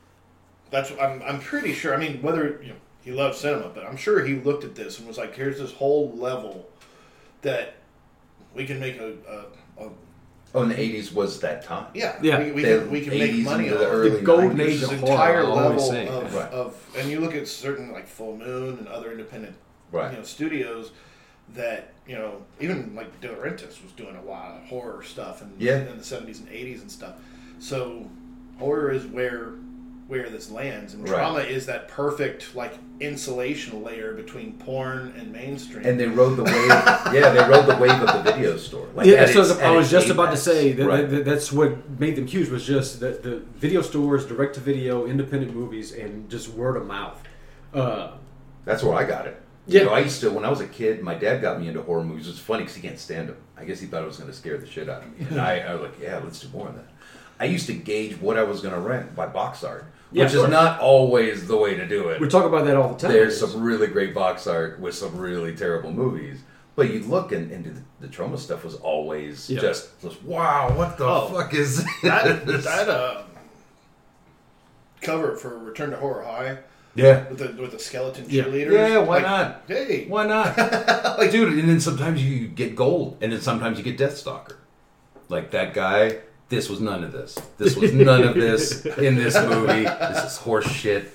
That's I'm I'm pretty sure. I mean, whether you know he loves cinema, but I'm sure he looked at this and was like, "Here's this whole level that we can make a." a, a Oh, in the eighties was that time. Yeah, Yeah. we, we The can, we can make eighties money into on the it. early The golden nineties. age This of horror, entire I always level say. of, Right. of, and you look at certain like Full Moon and other independent, Right. you know, studios that you know even like De Laurentiis was doing a lot of horror stuff in, Yeah. in the seventies and eighties and stuff. So horror is where where this lands. And Right. Trauma is that perfect like insulation layer between porn and mainstream. And they rode the wave. Yeah, they rode the wave of the video store. Like yeah, at so its- the- at I was its just about to apex. say that, Right. that that's what made them huge was just that the video stores, direct to video, independent movies, and just word of mouth. Uh, That's where I got it. Yeah. You know, I used to, when I was a kid, my dad got me into horror movies. It's funny because he can't stand them. I guess he thought it was going to scare the shit out of me. And I, I was like, yeah, let's do more of that. I used to gauge what I was going to rent by box art, Yeah, which sure. is not always the way to do it. we talk about that all the time. There's some really great box art with some really terrible movies. But you look and, and the, the Trauma stuff was always Yeah. just, just, wow, what the Oh, fuck is this? that that uh, cover for Return to Horror High yeah. with the with the skeleton Yeah. cheerleaders. Yeah, why like, not? Hey, Why not? Like, dude, and then sometimes you get gold, and then sometimes you get Deathstalker. Like that guy, this was none of this. This was none of this in this movie. This is horse shit.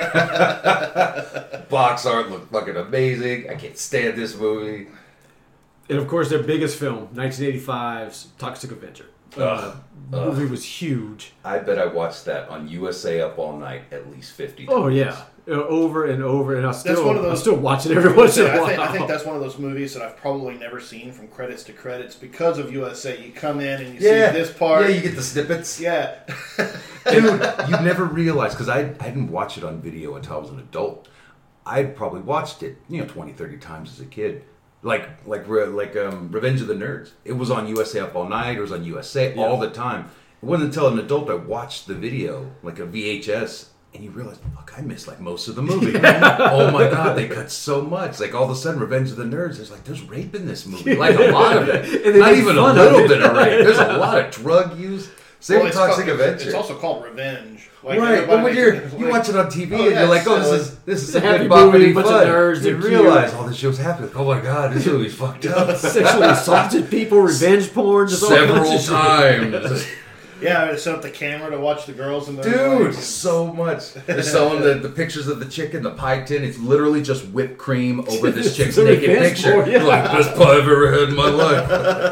Box art looked fucking amazing. I can't stand this movie. And of course, their biggest film, nineteen eighty-five's Toxic Avenger. Uh, Ugh. the movie was huge. I bet I watched that on U S A Up All Night at least fifty times. Oh yeah, Uh, over and over, and I still, one of those- I still watch it every once in a I while. think, I think that's one of those movies that I've probably never seen from credits to credits because of U S A. You come in and you Yeah. see this part. Yeah, you get the snippets. Yeah. Dude, you never realized, because I, I didn't watch it on video until I was an adult. I'd probably watched it, you know, twenty, thirty times as a kid. Like like re- like um, Revenge of the Nerds. It was on U S A Up All Night. It was on U S A all the time. It wasn't until an adult I watched the video, like a V H S, and you realize, fuck, I missed like most of the movie. Oh my god, they cut so much. Like all of a sudden, Revenge of the Nerds, there's like, there's rape in this movie. Like a lot of And it. they Not make even a fun of little it. bit of rape. There's a lot of drug use. Same Well, with it's Toxic called- Avenger. It's also called Revenge. Like, Right, everybody but when makes you're it- you like- watch it on T V Oh, and yeah, you're like, oh, so this is this is a a happy good movie, boppity bunch of fun. nerds, You they're cute. realize all this shit was happening. Oh my god, this movie's fucked up. Sexually assaulted people, revenge porn, just all kinds Several of shit. times. Yeah, I set up the camera to watch the girls and the Dude, so much. They're showing the, the pictures of the chicken, the pie tin. It's literally just whipped cream over this chick's It's a naked revenge picture. porn, yeah. You're like, best pie I've ever had in my life.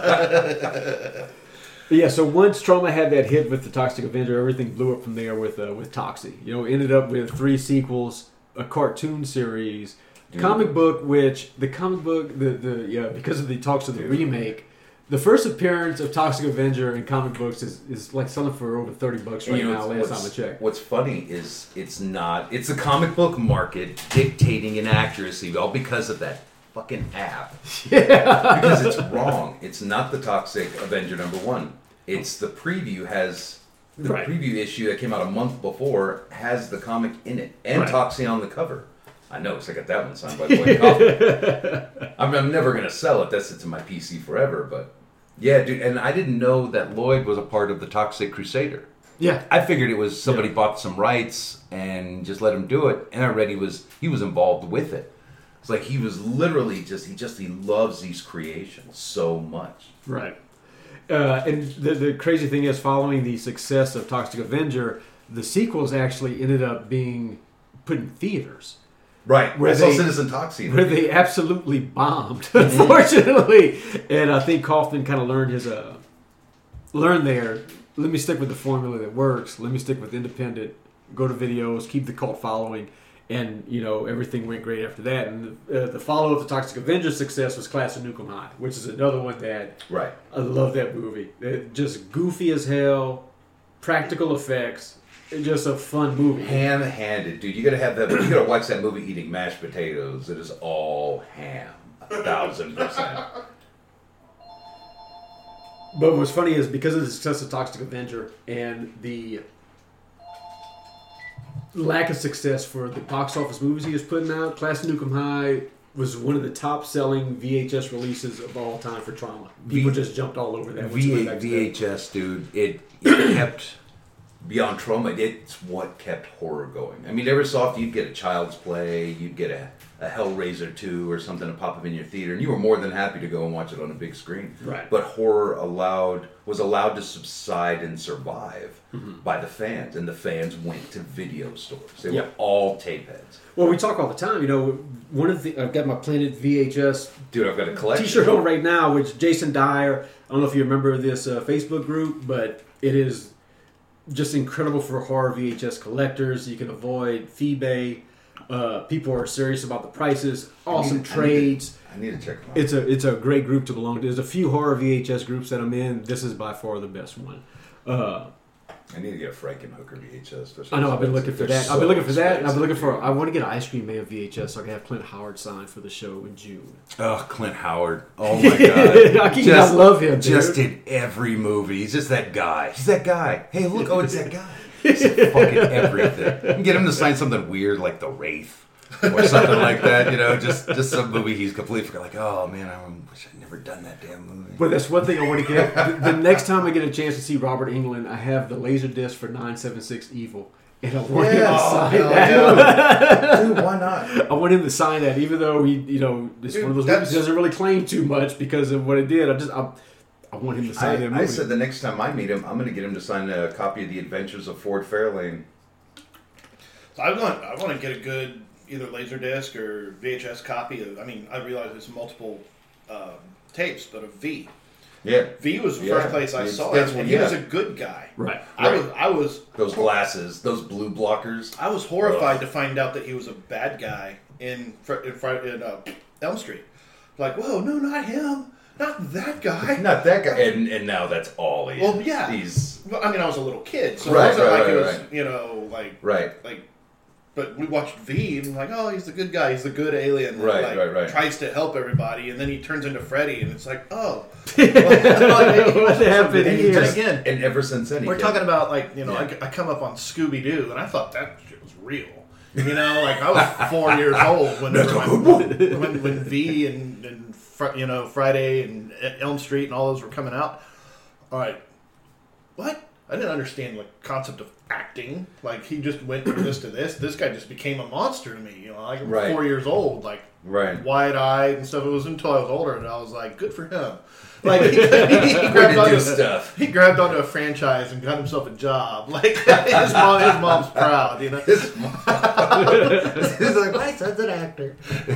But yeah, so once Trauma had that hit with the Toxic Avenger, everything blew up from there with uh, with Toxie. You know, ended up with three sequels, a cartoon series, Dude. comic book, which the comic book, the the yeah, because of the talks of the remake, the first appearance of Toxic Avenger in comic books is, is like selling for over thirty bucks right You know, now. what's- Last time I checked. What's funny is it's not. It's a comic book market dictating inaccuracy, all because of that fucking app. Yeah. Because it's wrong. It's not the Toxic Avenger number one. It's the preview has the Right. preview issue that came out a month before has the comic in it and Right. Toxie on the cover. I know, because I got that one signed by Lloyd Kaufman. I'm, I'm never gonna sell it. That's it's in my P C forever. But yeah, dude, and I didn't know that Lloyd was a part of the Toxic Crusader. Yeah. I figured it was somebody Yeah. bought some rights and just let him do it, and I read he was he was involved with it. It's like he was literally just he just he loves these creations so much. Right. Uh, and the, the crazy thing is, following the success of Toxic Avenger, the sequels actually ended up being put in theaters. Right. Where I saw they- Citizen Toxie. Where they absolutely bombed, unfortunately. And I think Kaufman kind of learned his, uh, learned there, let me stick with the formula that works. Let me stick with independent, go to videos, keep the cult following. And, you know, everything went great after that. And uh, the follow-up to Toxic Avenger success was Class of Nukem High, which is another one that Right. I love that movie. It, just goofy as hell, practical effects, it's just a fun movie. Ham-handed, dude. You gotta have that. You gotta watch that movie eating mashed potatoes. It is all ham, a thousand percent. But what's funny is because of the success of Toxic Avenger and the lack of success for the box office movies he was putting out, Class of Nukem High was one of the top-selling V H S releases of all time for Trauma. People V- just jumped all over that. once it V- went back to that. VHS, dude. It, it kept beyond Trauma. It's what kept horror going. I mean, every so often you'd get a Child's Play, you'd get a, a Hellraiser two or something to pop up in your theater, and you were more than happy to go and watch it on a big screen. Right. But horror allowed was allowed to subside and survive Mm-hmm. by the fans, and the fans went to video stores. They Yeah. were all tape heads. Well, we talk all the time. You know, one of the I've got my Planet V H S Dude, I've got a collection. T-shirt on right now, which Jason Dyer. I don't know if you remember this uh, Facebook group, but it is just incredible for horror V H S collectors. You can avoid Feebay. Uh, people are serious about the prices. Awesome I need, trades. I need, to, I need to check them out. It's a it's a great group to belong to. There's a few horror V H S groups that I'm in. This is by far the best one. Uh, I need to get a Frankenhooker V H S. I know. I've been looking for that. so I've been looking for that. And I've been expensive, looking for. dude. I want to get an Ice Cream Man V H S so I can have Clint Howard signed for the show in June. Oh, Clint Howard. Oh my god. I, can, I love him. Dude. Just in every movie. He's just that guy. He's that guy. Hey, look. Oh, it's that guy. He's fucking everything. You can get him to sign something weird like The Wraith. Or something like that, you know, just just some movie he's completely forgot. Like, oh man, I wish I'd never done that damn movie. But that's one thing I want to get. The, the next time I get a chance to see Robert Englund, I have the laser disc for nine seven six Evil, and I want him to Yeah. sign Oh, that. Dude, why not? I want him to sign that, even though he, you know, it's Dude, one of those that's- movies that doesn't really claim too much because of what it did. I just, I, I want him to sign that I, movie. I said the next time I meet him, I'm going to get him to sign a copy of The Adventures of Ford Fairlane. So I want I want to get a good either Laserdisc or V H S copy of. I mean, I realize it's multiple um, tapes, but of V. Yeah. V was the Yeah. first place I It's- saw that's it, what- and he yeah. was a good guy. Right. I Right. was I was Those glasses, those blue blockers. I was horrified to find out that he was a bad guy in Fr- in, Fr- in uh, Elm Street. Like, whoa, no, not him, not that guy. Not that guy. And and now that's all he is. Well, yeah. He's Well, I mean, I was a little kid, so Right, it wasn't right, like it right, was, right. you know, like right. like. But we watched V, and like, oh, he's the good guy. He's the good alien that Right, like, right, right. tries to help everybody, and then he turns into Freddy, and it's like, oh, What happened And here? again, And ever since then, he we're kept- talking about like you know, Yeah. I, I come up on Scooby Doo, and I thought that shit was real. You know, like I was four years old whenever my, when when V and and Fr- you know Friday and Elm Street and all those were coming out. All right, what? I didn't understand the concept of acting. Like he just went from this to this. This guy just became a monster to me. You know, like I'm Right. four years old, like Right. wide eyed and stuff. It was until I was older, and I was like, good for him. Like he, he, he Way grabbed to onto do a- stuff. He grabbed onto a franchise and got himself a job. Like his mom, his mom's proud. You know. His mom. He's like, my son's an actor.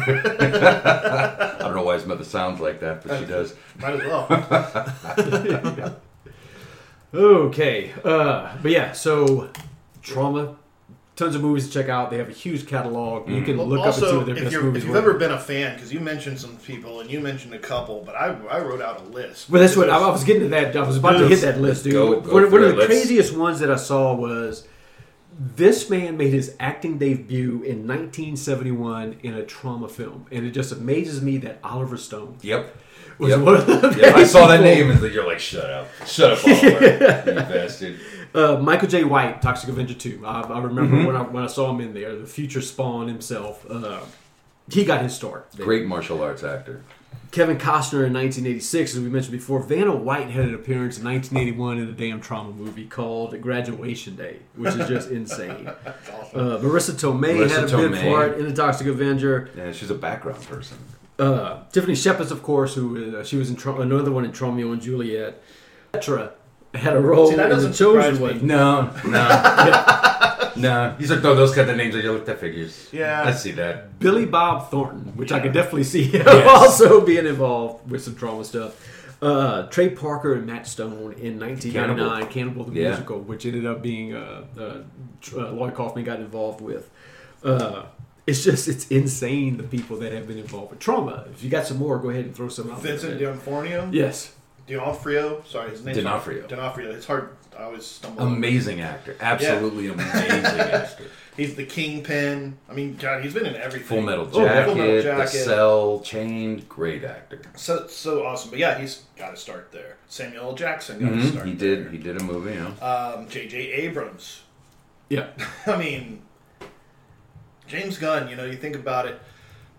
I don't know why his mother sounds like that, but she does. Might as well. Okay, uh, but yeah, so Trauma, tons of movies to check out. They have a huge catalog. You can Well, look up and see also, what their if, best you're, movies if you've were. ever been a fan, because you mentioned some people and you mentioned a couple, but I, I wrote out a list. Well, that's what I, There's- I was getting to that. I was about to hit that list, dude. Go- go one for one of it. the Let's- craziest ones that I saw was this man made his acting debut in nineteen seventy-one in a Trauma film, and it just amazes me that Oliver Stone Yep. was Yep. one of the Yeah, I saw that people. name and you're like, shut up. Shut up, Oliver. You bastard. Uh, Michael J. White, Toxic Avenger two. I, I remember Mm-hmm. when I when I saw him in there, the future Spawn himself. Uh, he got his start. there. Great martial arts actor. Kevin Costner in nineteen eighty-six, as we mentioned before. Vanna White had an appearance in nineteen eighty-one in a damn Trauma movie called Graduation Day, which is just insane. Uh, Marissa Tomei Marissa had a big Tomei. part in the Toxic Avenger. Yeah, she's a background person. Uh, Tiffany Shepard, of course, who uh, she was in Tra- another one in Romeo and Juliet. Petra had a role See, that in The doesn't surprise Chosen me. One. No, no. No. These are those kind of names that you look at figures. Yeah. I see that. Billy Bob Thornton, which I could definitely see him Yes. also being involved with some Trauma stuff. Uh, Trey Parker and Matt Stone in nineteen ninety-nine, Cannibal, Cannibal the Yeah. Musical, which ended up being uh, uh, uh, Lloyd Kaufman got involved with. Uh, it's just, it's insane the people that have been involved with Trauma. If you got some more, go ahead and throw some out Vincent there. D'Onofrio? Yes. D'Onofrio? Sorry, his name's D'Onofrio. D'Onofrio. It's hard. I always stumble over it. Amazing actor. Absolutely amazing actor. He's the Kingpin. I mean, God, he's been in everything. Full Metal Oh, Jacket, Full Metal The Jacket. Cell, Chained. Great actor. So so awesome. But yeah, he's got to start there. Samuel L. Jackson got to Mhm. start He there. did. He did a movie. You know. Um, J J. Abrams. Yeah. I mean, James Gunn, you know, you think about it,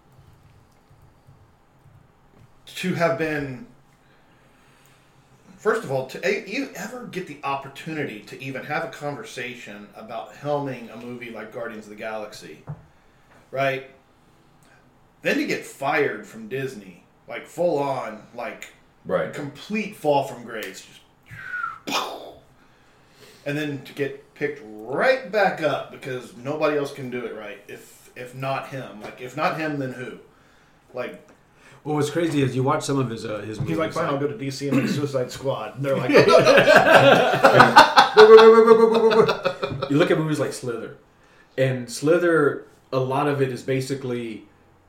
to have been, first of all, to you ever get the opportunity to even have a conversation about helming a movie like Guardians of the Galaxy, right? Then to get fired from Disney, like full on, like Right. complete fall from grace, just and then to get picked right back up because nobody else can do it right. If if not him, like if not him, then who? Like Well, what's crazy is you watch some of his uh, his movies. he's like, fine, I'll go to D C and make Suicide Squad. And they're like, no, no, no. You look at movies like Slither, and Slither, a lot of it is basically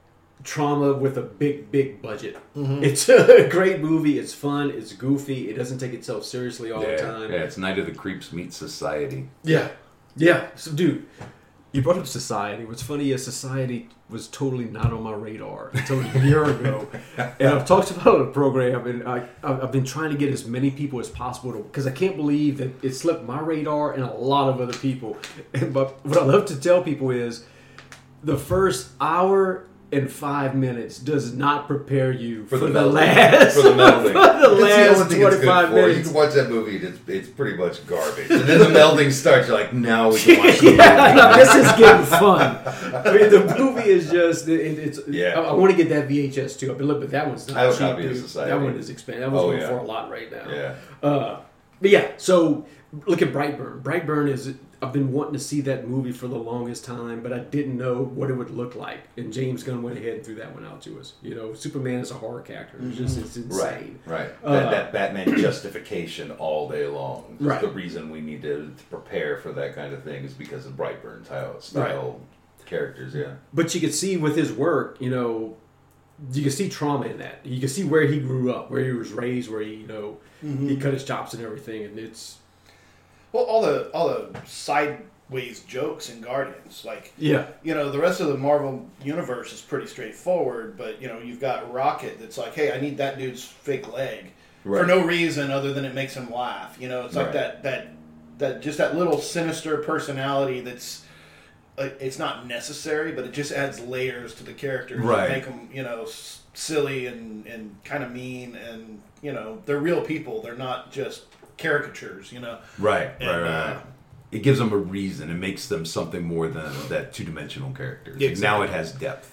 trauma with a big, big budget. Mm-hmm. It's a great movie. It's fun. It's goofy. It doesn't take itself seriously all yeah, the time. Yeah, it's Night of the Creeps meets Society. Yeah, yeah. So, dude, you brought up Society. What's funny is Society was totally not on my radar until a year ago. And I've talked about a program, and I, I've been trying to get as many people as possible to, because I can't believe that it slipped my radar and a lot of other people. But what I love to tell people is the first hour and five minutes does not prepare you for, for the, the melding. last for the melding. for the It's last the only thing it's good twenty-five for. minutes. You can watch that movie; it's it's pretty much garbage. And then the melding starts. You're like, now we can watch the yeah, movie. no, this is getting fun. I mean, the movie is just it, it's. Yeah. I, I want to get that V H S too. I've been looking, but that one's not I have a cheap, copy of dude. Society. That one is expensive. That one's Oh, going yeah. for a lot right now. Yeah. Uh, but yeah, so look at Brightburn. Brightburn is. I've been wanting to see that movie for the longest time, but I didn't know what it would look like. And James Gunn went ahead and threw that one out to us. You know, Superman is a horror character. It's just it's insane. Right, right. Uh, that, that Batman justification all day long. It's Right. The reason we need to, to prepare for that kind of thing is because of Brightburn style, style characters, yeah. But you could see with his work, you know, you can see trauma in that. You can see where he grew up, where he was raised, where he, you know, Mm-hmm. he cut his chops and everything, and it's Well, all the all the sideways jokes in Guardians, like yeah, you know, the rest of the Marvel universe is pretty straightforward. But you know, you've got Rocket that's like, hey, I need that dude's fake leg Right. for no reason other than it makes him laugh. You know, it's like Right. that that that just that little sinister personality that's. Uh, it's not necessary, but it just adds layers to the characters Right. that make them, you know, s- silly and, and kind of mean, and you know, they're real people. They're not just caricatures, you know. Right, And, right, right. uh, It gives them a reason. It makes them something more than that two-dimensional characters. Exactly. Now it has depth.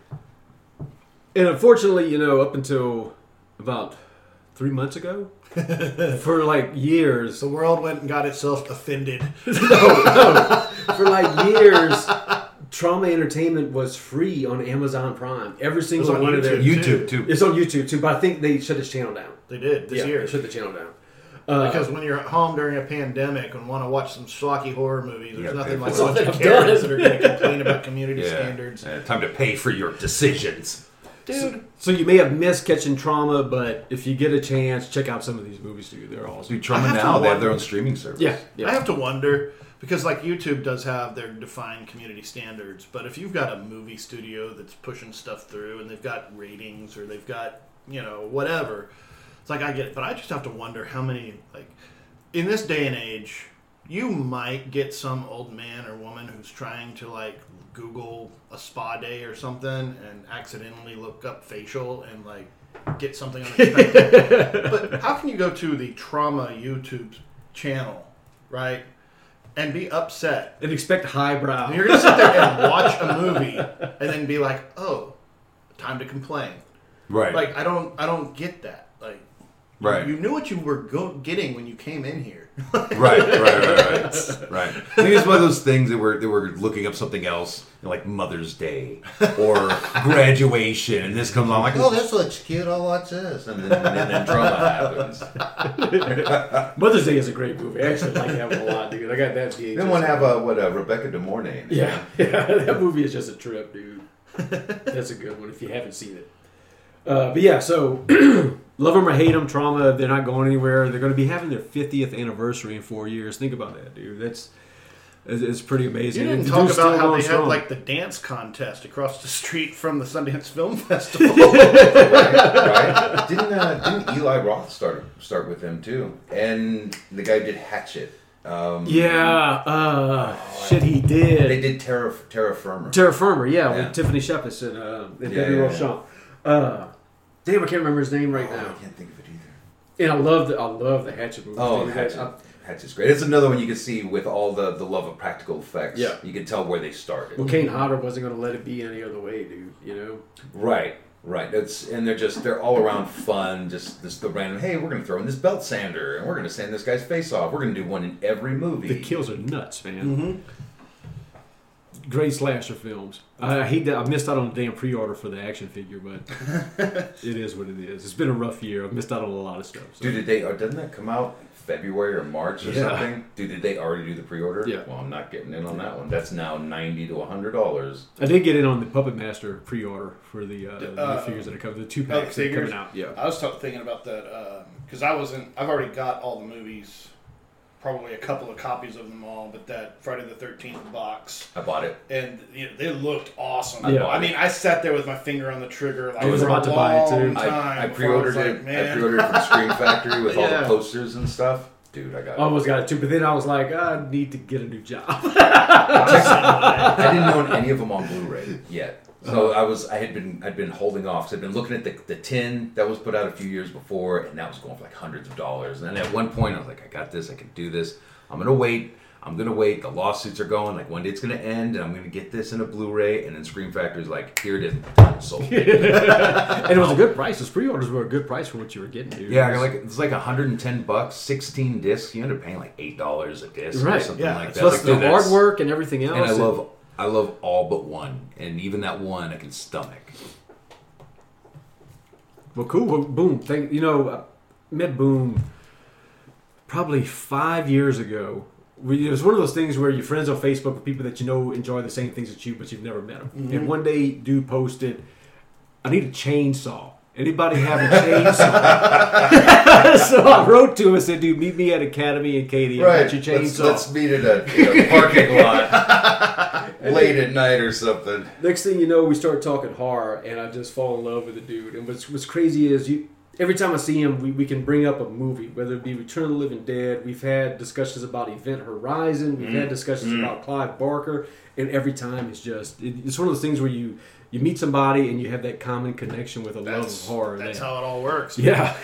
and unfortunately, you know, up until about three months ago, for like years, The world went and got itself offended. no, no, for like years, Trauma Entertainment was free on Amazon Prime. Every single on one of their YouTube, too. It's on YouTube too, but I think they shut this channel down. They did this yeah, year. they shut the channel down. Uh, Because when you're at home during a pandemic and want to watch some schlocky horror movies, there's Yeah, nothing pay like for a it. bunch of That's all I've Karens done. that are going to complain about community Yeah. standards. Uh, time to pay for your decisions. Dude, So you may have missed catching Trauma, but if you get a chance, check out some of these movies too. They're awesome. Dude, Trauma I have to Now, they have their wonder- own streaming service. Yeah, yeah. I have to wonder, because like YouTube does have their defined community standards, but if you've got a movie studio that's pushing stuff through and they've got ratings or they've got, you know, whatever, it's like I get it, but I just have to wonder how many, like, in this day and age, you might get some old man or woman who's trying to like Google a spa day or something and accidentally look up facial and like get something unexpected. But how can you go to the Trauma YouTube channel, right, and be upset? And expect highbrow. And you're going to sit there and watch a movie and then be like, oh, time to complain. Right. Like, I don't I don't get that. Like, Right. you knew what you were go- getting when you came in here. right, right, right, right, right. I think it's one of those things that we're that we're looking up something else, you know, like Mother's Day or graduation, and this comes on like, oh, this looks cute. I'll watch this, and then, and then Trauma happens. Mother's Day is a great movie. I actually like that one a lot, dude. I got that V H S. Then one have uh, what uh, Rebecca De Mornay. Yeah, yeah, that movie is just a trip, dude. That's a good one if you haven't seen it. Uh, but yeah, so love them or hate them, Trauma. They're not going anywhere. They're going to be having their fiftieth anniversary in four years. Think about that, dude. That's it's, it's pretty amazing. You didn't And the talk dude's about still how going they strong. had like the dance contest across the street from the Sundance Film Festival. right, right. Didn't uh, didn't Eli Roth start start with them too? And the guy did Hatchet. Um, Yeah, uh, shit, he did. They did Terra Terra Firma. Terra Firma, yeah, Yeah. with Tiffany Shepis and, uh, and Yeah, Debbie yeah, Rochon. Uh, damn, I can't remember his name right Oh, now. I can't think of it either. And I love the I love the Hatchet movie. Oh, dude. Hatchet. I- Hatchet's great. It's another one you can see with all the, the love of practical effects. Yeah. You can tell where they started. Well, Kane Hodder wasn't going to let it be any other way, dude. You know. Right, right. That's and they're just they're all around fun. Just this the random. Hey, we're gonna throw in this belt sander and we're gonna sand this guy's face off. We're gonna do one in every movie. The kills are nuts, man. great slasher films. I, I hate that I missed out on the damn pre-order for the action figure, but it is what it is. It's been a rough year. I've missed out on a lot of stuff. So. Dude, did they? Or doesn't that come out February or March or Yeah. something? Dude, did they already do the pre-order? Yeah. Well, I'm not getting in on that one. That's now ninety to a hundred dollars. I did get in on the Puppet Master pre-order for the, uh, the Uh, new figures that are coming, the two Oh, the packs that are figures? coming out. Yeah. I was t- thinking about that because I wasn't. I've already got all the movies, probably a couple of copies of them all. But that Friday the thirteenth box, I bought it. and you know, they looked awesome. Yeah. I mean, I sat there with my finger on the trigger. Like, I was for about a to buy it, too. long I, time I before pre-ordered was like, it. I Man. pre-ordered it from Scream Factory with all Yeah. the posters and stuff. Dude, I got it. I almost got it too, but then I was like, I need to get a new job. I didn't own any of them on Blu-ray yet, so I was I had been I'd been holding off. So I'd been looking at the the tin that was put out a few years before, and that was going for like hundreds of dollars. And then at one point, I was like, I got this. I can do this. I'm gonna wait. I'm gonna wait. The lawsuits are going. Like one day it's gonna end, and I'm gonna get this in a Blu-ray. And then Scream Factory's like, here it is, done, sold. And it was a good price. Those pre-orders were a good price for what you were getting, dude. Yeah, I got like it's like one hundred ten bucks, sixteen discs. You end up paying like eight dollars a disc or Right, something yeah. like that. Plus Like, the dude, that's- artwork and everything else. And I love I love all but one, and even that one I can stomach. Well, cool. Well, Boom. Thank you. Know, I met Boom probably five years ago. We, it was one of those things where you're friends on Facebook with people that you know enjoy the same things as you, but you've never met them. Mm-hmm. And one day, dude posted, "I need a chainsaw. Anybody have a chainsaw?" So I wrote to him and said, "Dude, meet me at Academy in Katy. I got your chainsaw." Let's, let's meet at a, in a parking lot late at night or something. Next thing you know, we start talking horror, and I just fall in love with the dude. And what's, what's crazy is you. Every time I see him, we, we can bring up a movie, whether it be Return of the Living Dead. We've had discussions about Event Horizon. We've Mm. had discussions about Clive Barker. And every time it's just, it, it's one of those things where you, you meet somebody and you have that common connection with a love That's, of horror. that's man. how it all works. Yeah.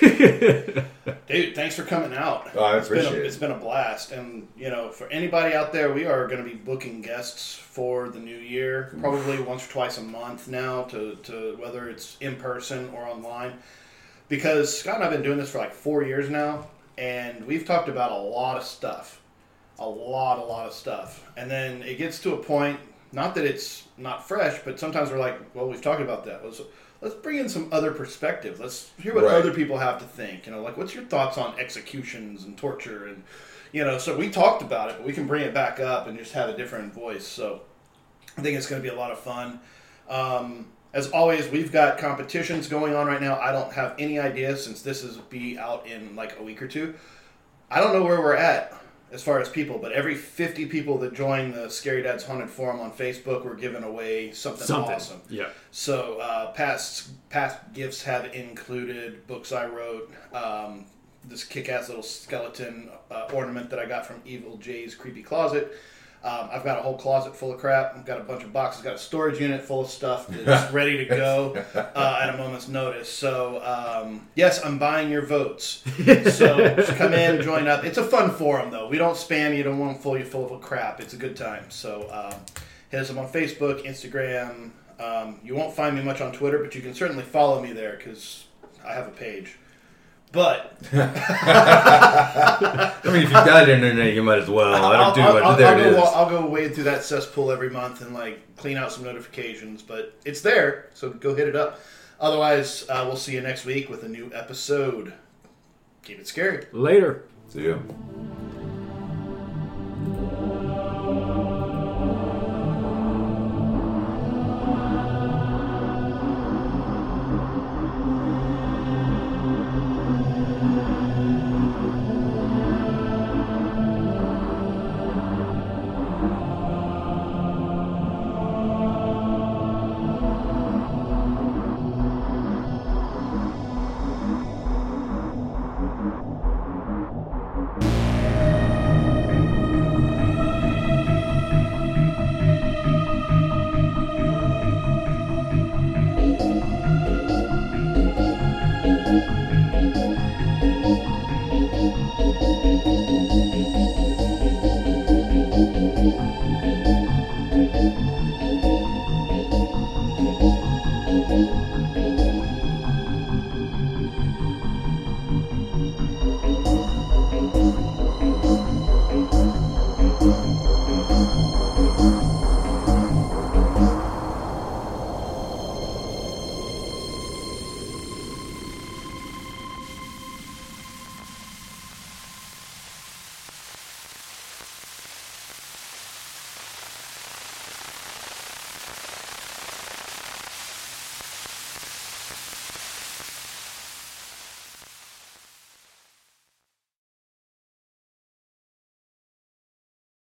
Dude, thanks for coming out. Oh, I It's been a- appreciate it. It's been a blast. And, you know, for anybody out there, we are going to be booking guests for the new year, probably once or twice a month now, to, to whether it's in person or online. Because Scott and I have been doing this for like four years now, and we've talked about a lot of stuff. A lot, a lot of stuff. And then it gets to a point, not that it's not fresh, but sometimes we're like, well, we've talked about that. Let's, let's bring in some other perspective. Let's hear what Right. other people have to think. You know, like, what's your thoughts on executions and torture? And, you know, so we talked about it, but we can bring it back up and just have a different voice. So I think it's going to be a lot of fun. Um, As always, we've got competitions going on right now. I don't have any idea since this is be out in like a week or two. I don't know where we're at as far as people, but every fifty people that join the Scary Dad's Haunted Forum on Facebook, we're giving away something, Something. awesome. Yeah. So uh, past past gifts have included books I wrote, um, this kick-ass little skeleton uh, ornament that I got from Evil Jay's Creepy Closet. Um, I've got a whole closet full of crap. I've got a bunch of boxes. Got a storage unit full of stuff that's ready to go uh, at a moment's notice. So, um, yes, I'm buying your votes. So come in, join up. It's a fun forum, though. We don't spam you. Don't want to fill you full of crap. It's a good time. So um, hit us up on Facebook, Instagram. Um, you won't find me much on Twitter, but you can certainly follow me there because I have a page. But I mean, if you've got internet, you might as well. I don't do I'll, much. I'll, There I'll it go, is. I'll go wade through that cesspool every month and like clean out some notifications, but it's there, so go hit it up. Otherwise, uh, we'll see you next week with a new episode. Keep it scary. Later. See ya.